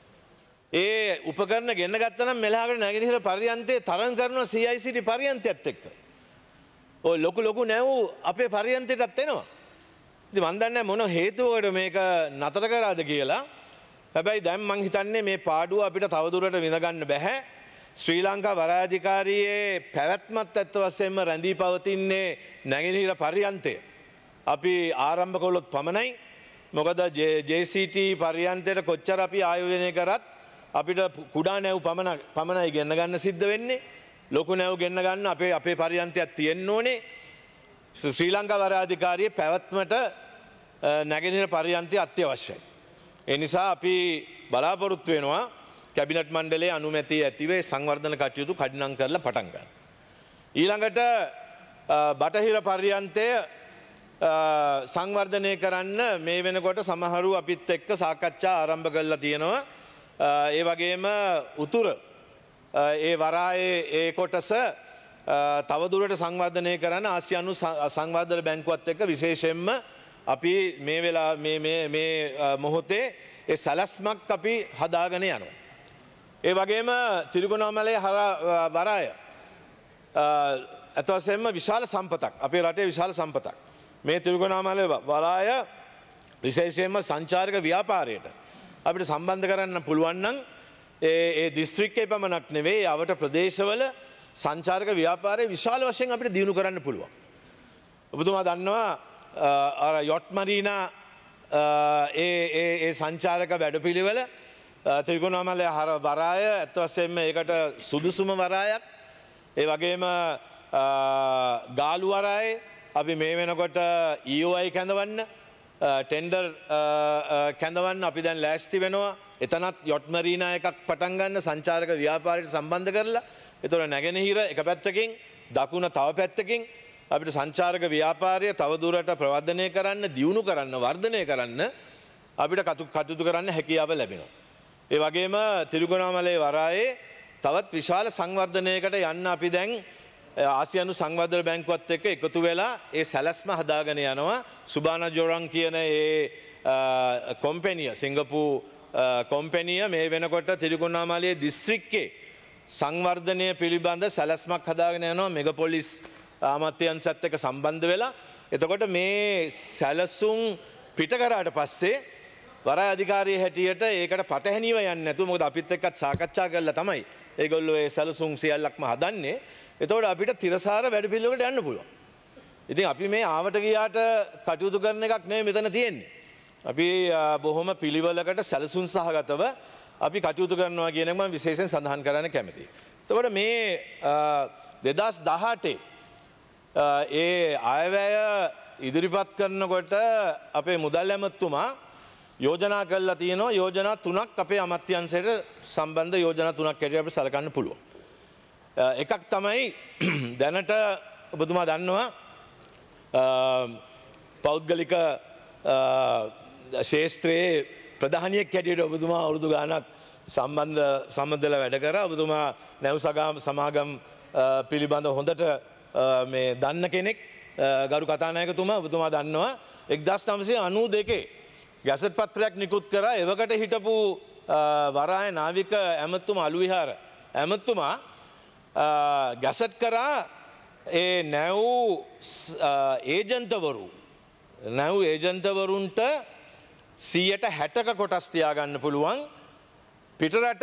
ඒ උපකරණ ගෙන්න ගත්තනම් මෙලහකට නැගෙනහිර පර්යන්තේ තරම් කරනවා CICT පර්යන්තයත් එක්ක. ඔය ලොකු නැව් අපේ පර්යන්තයටත් එනවා. ඉතින් මන් දන්නේ මොන හේතුවකට මේක නතර කරාද කියලා. හැබැයි දැන් මං හිතන්නේ මේ පාඩුව අපිට තවදුරට විඳගන්න බැහැ. ශ්‍රී ලංකා වරාධිකාරියේ පැවැත්මත් ඇත්ත වශයෙන්ම රැඳී පවතින්නේ නැගෙනහිර පර්යන්තය. අපි ආරම්භ කළොත් පමණයි. මොකද JCT පර්යන්තයට කොච්චර අපි ආයෝජනය කරත් අපිට කුඩා නැව් පමණයි ගෙන්න ගන්න සිද්ධ වෙන්නේ. ලොකු නැව් ගෙන්න ගන්න අපේ පර්යන්තයක් තියෙන්න ඕනේ. ශ්‍රී ලංකා වරාධිකාරියේ පැවැත්මට නැගෙනහිර පර්යන්තය අත්‍යවශ්‍යයි. ඒ නිසා අපි බලාපොරොත්තු වෙනවා කැබිනට් මණ්ඩලයේ අනුමැතිය ඇතිවේ සංවර්ධන කටයුතු කඩිනම් කරලා පටන් ගන්න. ඊළඟට බටහිර පර්යන්තය සංවර්ධනය කරන්න මේ වෙනකොට සමහරු අපිත් එක්ක සාකච්ඡා ආරම්භ කරලා තියෙනවා. ඒ වගේම උතුර ඒ වරායේ ඒ කොටස තවදුරට සංවර්ධනය කරන්න ආසියානු සංවර්ධන බැංකුවත් එක්ක විශේෂයෙන්ම අපි මේ වෙලා මේ මොහොතේ ඒ සැලැස්මක් අපි හදාගෙන යනවා. ඒ වගේම තිරිකුණාමලයේ වරාය අතවසෙන්ම විශාල සම්පතක් අපේ රටේ විශාල සම්පතක්. මේ තිරිකුණාමලයේ වරාය විශේෂයෙන්ම සංචාරක ව්‍යාපාරයට අපිට සම්බන්ධ කරන්න පුළුවන් නම් ඒ දිස්ත්‍රික්කේ පමණක් නෙවෙයි අවට ප්‍රදේශවල සංචාරක ව්‍යාපාරයේ විශාල වශයෙන් අපිට දියුණු කරන්න පුළුවන්. ඔබතුමා දන්නවා අර යොට් මරීනා ඒ සංචාරක වැඩපිළිවෙල තිරිකුණාමලය වරාය ඇත්ත වශයෙන්ම ඒකට සුදුසුම වරායක්. ඒ වගේම ගාලු වරායේ අපි මේ වෙනකොට EOI කැඳවන්න ටෙන්ඩර් කැඳවන්න අපි දැන් ලෑස්ති වෙනවා. එතනත් යොට් මරීනා එකක් පටන් ගන්න සංචාරක ව්‍යාපාරයට සම්බන්ධ කරලා. ඒතර නැගෙනහිර එක පැත්තකින් දකුණ තව පැත්තකින් අපිට සංචාරක ව්‍යාපාරය තවදුරට ප්‍රවර්ධනය කරන්න, දියුණු කරන්න, වර්ධනය කරන්න අපිට කටයුතු කරන්න හැකියාව ලැබෙනවා. ඒ වගේම තිරිකුණාමලේ වරායේ තවත් විශාල සංවර්ධනයකට යන්න අපි දැන් ආසියානු සංවර්ධන බැංකුවත් එක්ක එකතු වෙලා ඒ සැලැස්ම හදාගෙන යනවා. සුබානා ජොරන් කියන ඒ කොම්පැනිය, සිංගප්පූ කොම්පැනිය මේ වෙනකොට තිරිකුණාමලේ දිස්ත්‍රික්කේ සංවර්ධනය පිළිබඳ සැලැස්මක් හදාගෙන යනවා මෙගපොලිස් අමාත්‍යංශත් එක්ක සම්බන්ධ වෙලා. එතකොට මේ සැලසුම් පිට කරාට පස්සේ වරාය අධිකාරිය හැටියට ඒකට පටහැනිව යන්නේ නැතුව, මොකද අපිත් එක්කත් සාකච්ඡා කරලා තමයි ඒගොල්ලෝ ඒ සැලසුම් සියල්ලක්ම හදන්නේ. එතකොට අපිට තිරසාර වැඩපිළිවෙලකට යන්න පුළුවන්. ඉතින් අපි මේ ආවට ගියාට කටයුතු කරන එකක් නෙවෙයි මෙතන තියෙන්නේ. අපි බොහොම පිළිවෙලකට සැලසුම් සහගතව අපි කටයුතු කරනවා කියන එක මම විශේෂයෙන් සඳහන් කරන්න කැමතියි. එතකොට මේ 2018 ඒ අයවැය ඉදිරිපත් කරනකොට අපේ මුදල් ඇමතුමා යෝජනා කරලා තියෙනවා යෝජනා 3ක් අපේ අමාත්‍යාංශයට සම්බන්ධ යෝජනා 3ක් හැටියට අපිට සලකන්න පුළුවන්. එකක් තමයි දැනට ඔබතුමා දන්නවා පෞද්ගලික ශේෂ්ත්‍රයේ ප්‍රධානියෙක් හැටියට ඔබතුමා අවුරුදු ගාණක් සම්බන්ධලා වැඩ කරා. ඔබතුමා නැව් සමාගම් පිළිබඳ හොඳට මේ දන්න කෙනෙක්. ගරු කතානායකතුමා ඔබතුමා දන්නවා 1992 ගැසට් පත්‍රයක් නිකුත් කරා. එවකට හිටපු වරාය නාවික ඇමතුමා අලුවිහාර ඇමතුමා ගැසට් කරා ඒ නැව් ඒජන්තවරුන්ට 160ක කොටස් තියාගන්න පුළුවන්. පිටරට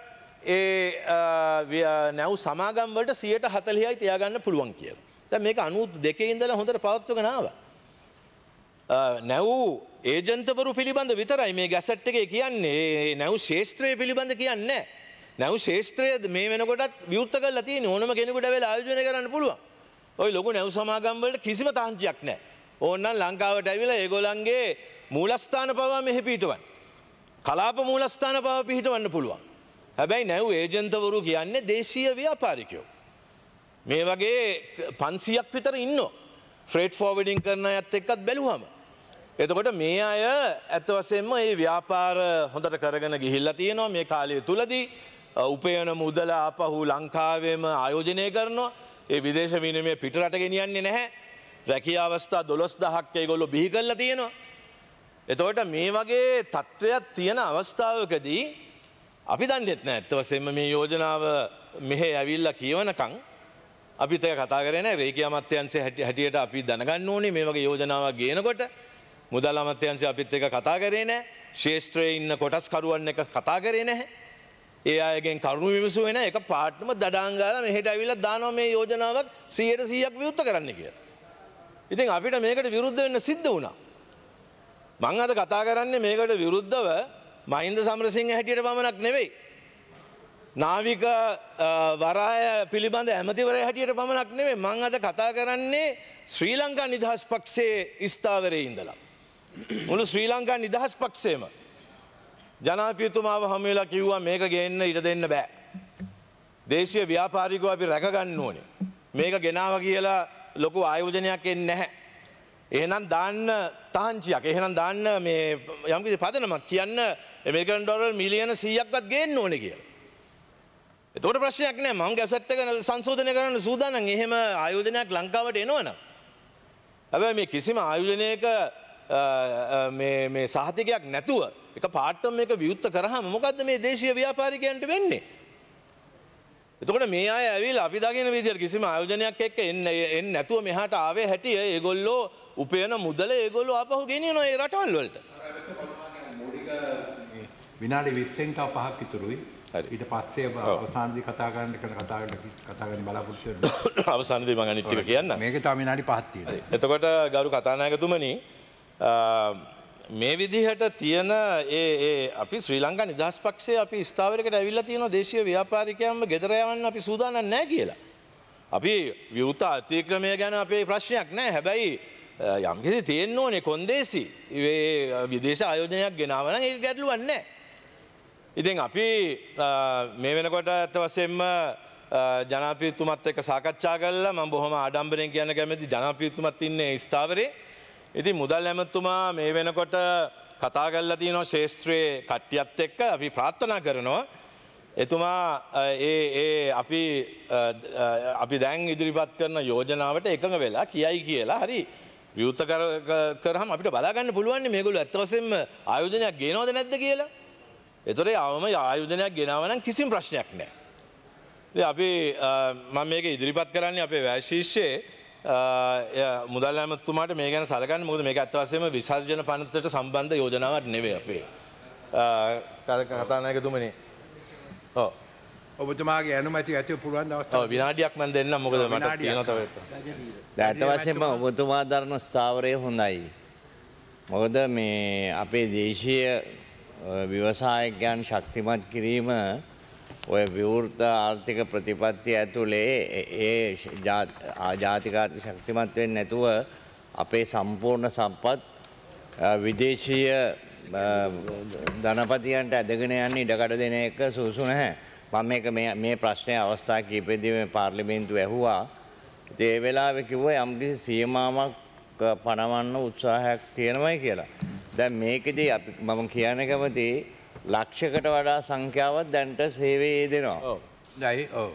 ඒ නැව් සමාගම් වලට 140යි තියාගන්න පුළුවන් කියලා. දැන් මේක 92 ඉඳලා හොඳට පවත්වගෙන ආවා. නැව් ඒජන්තවරු පිළිබඳ විතරයි මේ ගැසට් එකේ කියන්නේ. නැව් ශේෂ්ත්‍රය පිළිබඳ කියන්නේ නැහැ. නැව් ශේෂ්ත්‍රය මේ වෙනකොටත් විවෘත කරලා තියෙන ඕනම කෙනෙකුට වෙලා ආයෝජනය කරන්න පුළුවන්. ওই ලොකු නැව් සමාගම් වලට කිසිම තාංචියක් නැහැ. ඕනනම් ලංකාවට ඇවිල්ලා ඒගොල්ලන්ගේ මූලස්ථාන පවා මෙහි පිහිටවන්න. කලාප මූලස්ථාන පවා පිහිටවන්න පුළුවන්. හැබැයි නැව් ඒජන්තවරු කියන්නේ දේශීය ව්‍යාපාරිකයෝ. මේ වගේ 500ක් විතර ඉන්නවා. ෆ්‍රේට් ෆෝවර්ඩින් කරන අයත් එක්කත් බැලුවම. එතකොට මේ අය ඇත්ත වශයෙන්ම මේ ව්‍යාපාර හොඳට කරගෙන ගිහිල්ලා තියෙනවා මේ කාලය තුලදී. උපයන මුදල ආපහු ලංකාවෙම ආයෝජනය කරනවා. ඒ විදේශ විනිමය පිටරට ගෙනියන්නේ නැහැ. රැකියා අවස්ථා 12000ක් ඒගොල්ලෝ බිහි කරලා තියෙනවා. එතකොට මේ වගේ තත්ත්වයක් තියෙන අවස්ථාවකදී අපි දන්නේ නැහැ ඇත්ත වශයෙන්ම මේ යෝජනාව මෙහෙ ඇවිල්ලා කියවනකම් අපිත් ඒක කතා කරේ නැහැ. රේකියා අමාත්‍යාංශය හැටියට අපි දැනගන්න ඕනේ මේ වගේ යෝජනාවක් ගේනකොට. මුදල් අමාත්‍යාංශය අපිත් ඒක කතා කරේ නැහැ. ශේෂ්ත්‍රයේ ඉන්න කොටස් කරුවන් එක කතා කරේ නැහැ. ඒ අයගෙන් කරුණු විමසුවේ නැහැ. ඒක පාටම දඩාන් ගාලා මෙහෙට ඇවිල්ලා දානවා මේ යෝජනාවක් 100%ක් විවෘත කරන්න කියලා. ඉතින් අපිට මේකට විරුද්ධ වෙන්න සිද්ධ වුණා. මං අද කතා කරන්නේ මේකට විරුද්ධව මහින්ද සමරසිංහ හැටියට පමණක් නෙවෙයි. නාවික වරාය පිළිබඳ ඇමතිවරයා හැටියට පමණක් නෙවෙයි. මං අද කතා කරන්නේ ශ්‍රී ලංකා නිදහස් පක්ෂයේ ස්ථාවරයේ ඉඳලා. මුළු ශ්‍රී ලංකා නිදහස් පක්ෂයේම ජනාධිපතිතුමාව හමු වෙලා කිව්වා මේක ගේන්න ඉඩ දෙන්න බෑ. දේශීය ව්‍යාපාරිකව අපි රැක ගන්න ඕනේ. මේක ගෙනාව කියලා ලොකු ආයෝජනයක් එන්නේ නැහැ. එහෙනම් දාන්න තහංචියක්. එහෙනම් දාන්න මේ යම්කිසි පදනමක් කියන්න ඇමරිකන් ඩොලර් මිලියන 100ක්වත් ගේන්න ඕනේ කියලා. එතකොට ප්‍රශ්නයක් නෑ. මම ගැසට් එක සංශෝධනය කරන්න සූදානම්. එහෙම ආයෝජනයක් ලංකාවට එනවනම්. හැබැයි මේ කිසිම ආයෝජනයක මේ සහතිකයක් නැතුව එක පාටම මේක විවෘත කරාම මොකද්ද මේ දේශීය ව්‍යාපාරිකයන්ට වෙන්නේ? එතකොට මේ අය ඇවිල්ලා අපි දකින විදිහට කිසිම ආයෝජනයක් එක්ක එන්නේ නැතුව මෙහාට ආවේ හැටි ඒගොල්ලෝ උපයන මුදල ඒගොල්ලෝ ආපහු ගෙනියනවා ඒ රටවල් වලට. විනාඩි 20න් තව 5ක් ඉතුරුයි. ඊට පස්සේ අවසානයේදී කතා කරන්න බලාපොරොත්තු වෙනවා. අවසානයේදී මම අනිත් ටික කියන්නම්. මේකේ තව විනාඩි 5ක් තියෙනවා. එතකොට ගරු කතානායකතුමනි මේ විදිහට තියෙන අපි ශ්‍රී ලංකා නිදහස් පක්ෂයේ අපි ස්ථාවරයකට ඇවිල්ලා තියෙනවා දේශීය ව්‍යාපාරිකයන්ව ගෙදර යවන්න අපි සූදානම් නැහැ කියලා. අපි විවෘත අතික්‍රමය ගැන අපේ ප්‍රශ්නයක් නැහැ. හැබැයි යම්කිසි තියෙන්න ඕනේ කොන්දේසි. විදේශ ආයෝජනයක් ගෙනාව නම් ඒක ගැටලුවක් නැහැ. ඉතින් අපි මේ වෙනකොට ඇත්ත වශයෙන්ම ජනාධිපතිතුමත් එක්ක සාකච්ඡා කළා. මම බොහොම ආඩම්බරෙන් කියන්න කැමති ජනාධිපතිතුමත් ඉන්නේ ස්ථාවරේ. ඉතින් මුදල් ඇමතුමා මේ වෙනකොට කතා කරලා තියෙනවා ශාස්ත්‍රයේ කට්ටියත් එක්ක. අපි ප්‍රාර්ථනා කරනවා එතුමා අපි දැන් ඉදිරිපත් කරන යෝජනාවට එකඟ වෙලා කියයි කියලා හරි විවෘත කරාම අපිට බලා ගන්න පුළුවන් මේගොල්ලෝ ඇත්ත වශයෙන්ම ආයෝජනයක් ගේනවද නැද්ද කියලා. ඒතරේ ආවම ආයෝජනයක් ගෙනාව නම් කිසිම ප්‍රශ්නයක් නැහැ. ඉතින් අපි මම මේක ඉදිරිපත් කරන්නේ අපේ වැය ශිෂ්‍යයේ මුදල් ඇමතුමාට මේ ගැන සලකන්න. මොකද මේක ඇත්ත වශයෙන්ම විසර්ජන පනතට සම්බන්ධ යෝජනාවක් නෙවෙයි අපේ කතානායකතුමනි. ඔව් ඔබතුමාගේ අනුමැති ඇති පුළුවන් අවස්ථාවක්. ඔව් විනාඩියක් මම දෙන්නම් මොකද මට තියෙනවා තව එක. ඇත්ත වශයෙන්ම ඔබතුමා දරන ස්ථාවරය හොඳයි. මොකද මේ අපේ දේශීය ව්‍යවසායකයන් ශක්තිමත් කිරීම ඔය විවෘත ආර්ථික ප්‍රතිපත්ති ඇතුලේ ඒ ජාතික ශක්තිමත් වෙන්නේ නැතුව අපේ සම්පූර්ණ සම්පත් විදේශීය ධනපතියන්ට ඇදගෙන යන්න ඉඩකඩ දෙන එක සුසු නැහැ. මම මේක මේ ප්‍රශ්නය අවස්ථා කිහිපෙදී මේ පාර්ලිමේන්තුව ඇහුවා. ඉතින් ඒ වෙලාවේ කිව්වා යම්කිසි සීමාවක් පනවන්න උත්සාහයක් තියෙනවයි කියලා. දැන් මේකෙදී මම කියන්න කැමති ලක්ෂයකට වඩා සංඛ්‍යාවක් දැන්ට සේවයේ දෙනවා. ඔව්. දැයි ඔව්.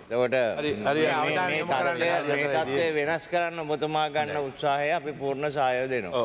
ඒකට මේ වෙනස් කරන්න ඔබතුමා ගන්න උත්සාහය අපි පූර්ණ සහාය දෙනවා.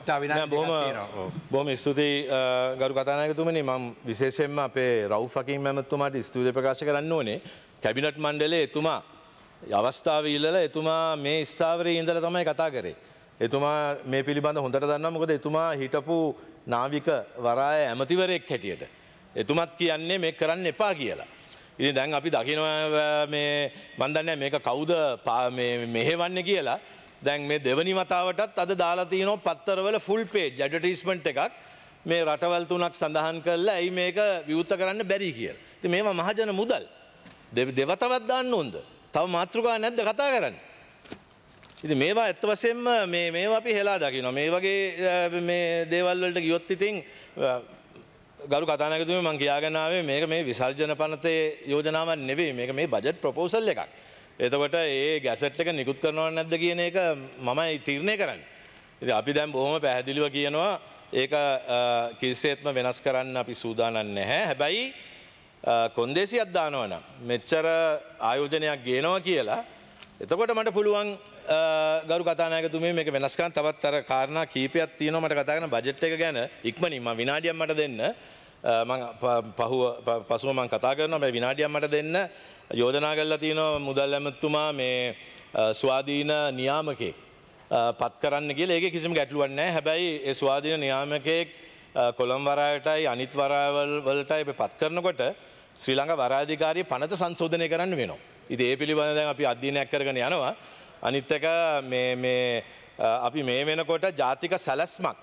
බොහොම ස්තුතියි ගරු කතානායකතුමනි. මම විශේෂයෙන්ම අපේ රවුෆ් හකීම් මහත්මයාට ස්තුතිය ප්‍රකාශ කරන්න ඕනේ. කැබිනට් මණ්ඩලයේ එතුමා අවස්ථාව ඉල්ලලා එතුමා මේ ස්ථාවරයේ ඉඳලා තමයි කතා කරේ. එතුමා මේ පිළිබඳ හොඳට දන්නවා. මොකද එතුමා හිටපු නාවික වරාය ඇමතිවරයෙක් හැටියට එතුමත් කියන්නේ මේක කරන්න එපා කියලා. ඉතින් දැන් අපි දකිනවා මේ මන් දන්නේ මේක කවුද මෙහෙවන්නේ කියලා. දැන් මේ දෙවනි වතාවටත් අද දාලා තියෙනවා පත්තරවල ෆුල් පේජ් ඇඩ්වර්ටයිස්මන්ට් එකක් මේ රටවල් තුනක් සඳහන් කරලා ඇයි මේක විවෘත කරන්න බැරි කියලා. ඉතින් මේවා මහජන මුදල් දෙවතාවක් දාන්න ඕනද? තව මාතෘකාවක් නැද්ද කතා කරන්න? ඉතින් මේවා ඇත්ත වශයෙන්ම මේවා අපි හෙලා දකිනවා. මේ වගේ මේ දේවල් වලට ගියොත් ඉතින් ගරු කතානායකතුමනි මම කියාගෙන ආවේ මේක මේ විසර්ජන පනතේ යෝජනාවක් නෙවෙයි. මේක මේ බජට් ප්‍රොපෝසල් එකක්. එතකොට ඒ ගැසට් එක නිකුත් කරනවද නැද්ද කියන එක මමයි තීරණය කරන්නේ. ඉතින් අපි දැන් බොහොම පැහැදිලිව කියනවා ඒක කිසිසේත්ම වෙනස් කරන්න අපි සූදානම් නැහැ. හැබැයි කොන්දේසියක් දානවනම් මෙච්චර ආයෝජනයක් ගේනවා කියලා එතකොට මට පුළුවන් ගරු කතානායකතුමනි මේක වෙනස් කරන්න තවත් අර කාරණා කීපයක් තියෙනවා මට කතා කරන බජට් එක ගැන ඉක්මනින් මම විනාඩියක් මට දෙන්න පසුව මම කතා කරනවා මේ විනාඩියක් මට දෙන්න යෝජනා කරලා තියෙනවා මුදල් ඇමතුමා මේ ස්වාධීන නියාමකයෙක් පත් කරන්න කියලා. ඒකේ කිසිම ගැටලුවක් නැහැ. හැබැයි ඒ ස්වාධීන නියාමකයෙක් කොළඹ වරායටයි අනිත් වරායවල වලටයි පත් කරනකොට ශ්‍රී ලංකා වරායධිකාරිය පනත සංශෝධනය කරන්න වෙනවා. ඉතින් ඒ පිළිබඳව දැන් අපි අධ්‍යයනයක් කරගෙන යනවා. අනිත් එක අපි මේ වෙනකොට ජාතික සැලැස්මක්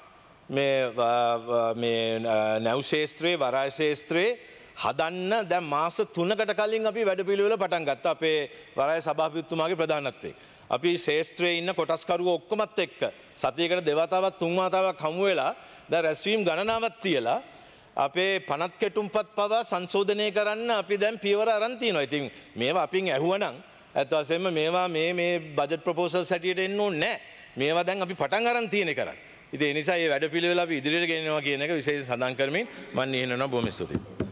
මේ නැව් ශේත්‍රයේ වරාය ශේත්‍රයේ හදන්න දැන් මාස 3කට කලින් අපි වැඩපිළිවෙල පටන් ගත්තා අපේ වරාය සභාපතිතුමාගේ ප්‍රධානත්වයෙන්. අපි ශේත්‍රයේ ඉන්න කොටස්කරුවෝ ඔක්කොමත් එක්ක සතියකට දෙවතාවක් තුන් වතාවක් හමු වෙලා දැන් රැස්වීම් ගණනාවක් තියලා අපේ පනත් කෙටුම්පත් පවා සංශෝධනය කරන්න අපි දැන් පියවර අරන් තියෙනවා. ඉතින් මේවා අපින් ඇහුවනම් ඇත්ත වශයෙන්ම මේවා මේ බජට් ප්‍රොපෝසල්ස් හැටියට එන්න ඕනේ නැහැ. මේවා දැන් අපි පටන් අරන් තියෙන කරන්නේ. ඉතින් ඒ නිසා මේ වැඩපිළිවෙල අපි ඉදිරියට ගෙනියනවා කියන එක විශේෂයෙන් සඳහන් කරමින් මම නිහඬව බොහොම ස්තුතියි.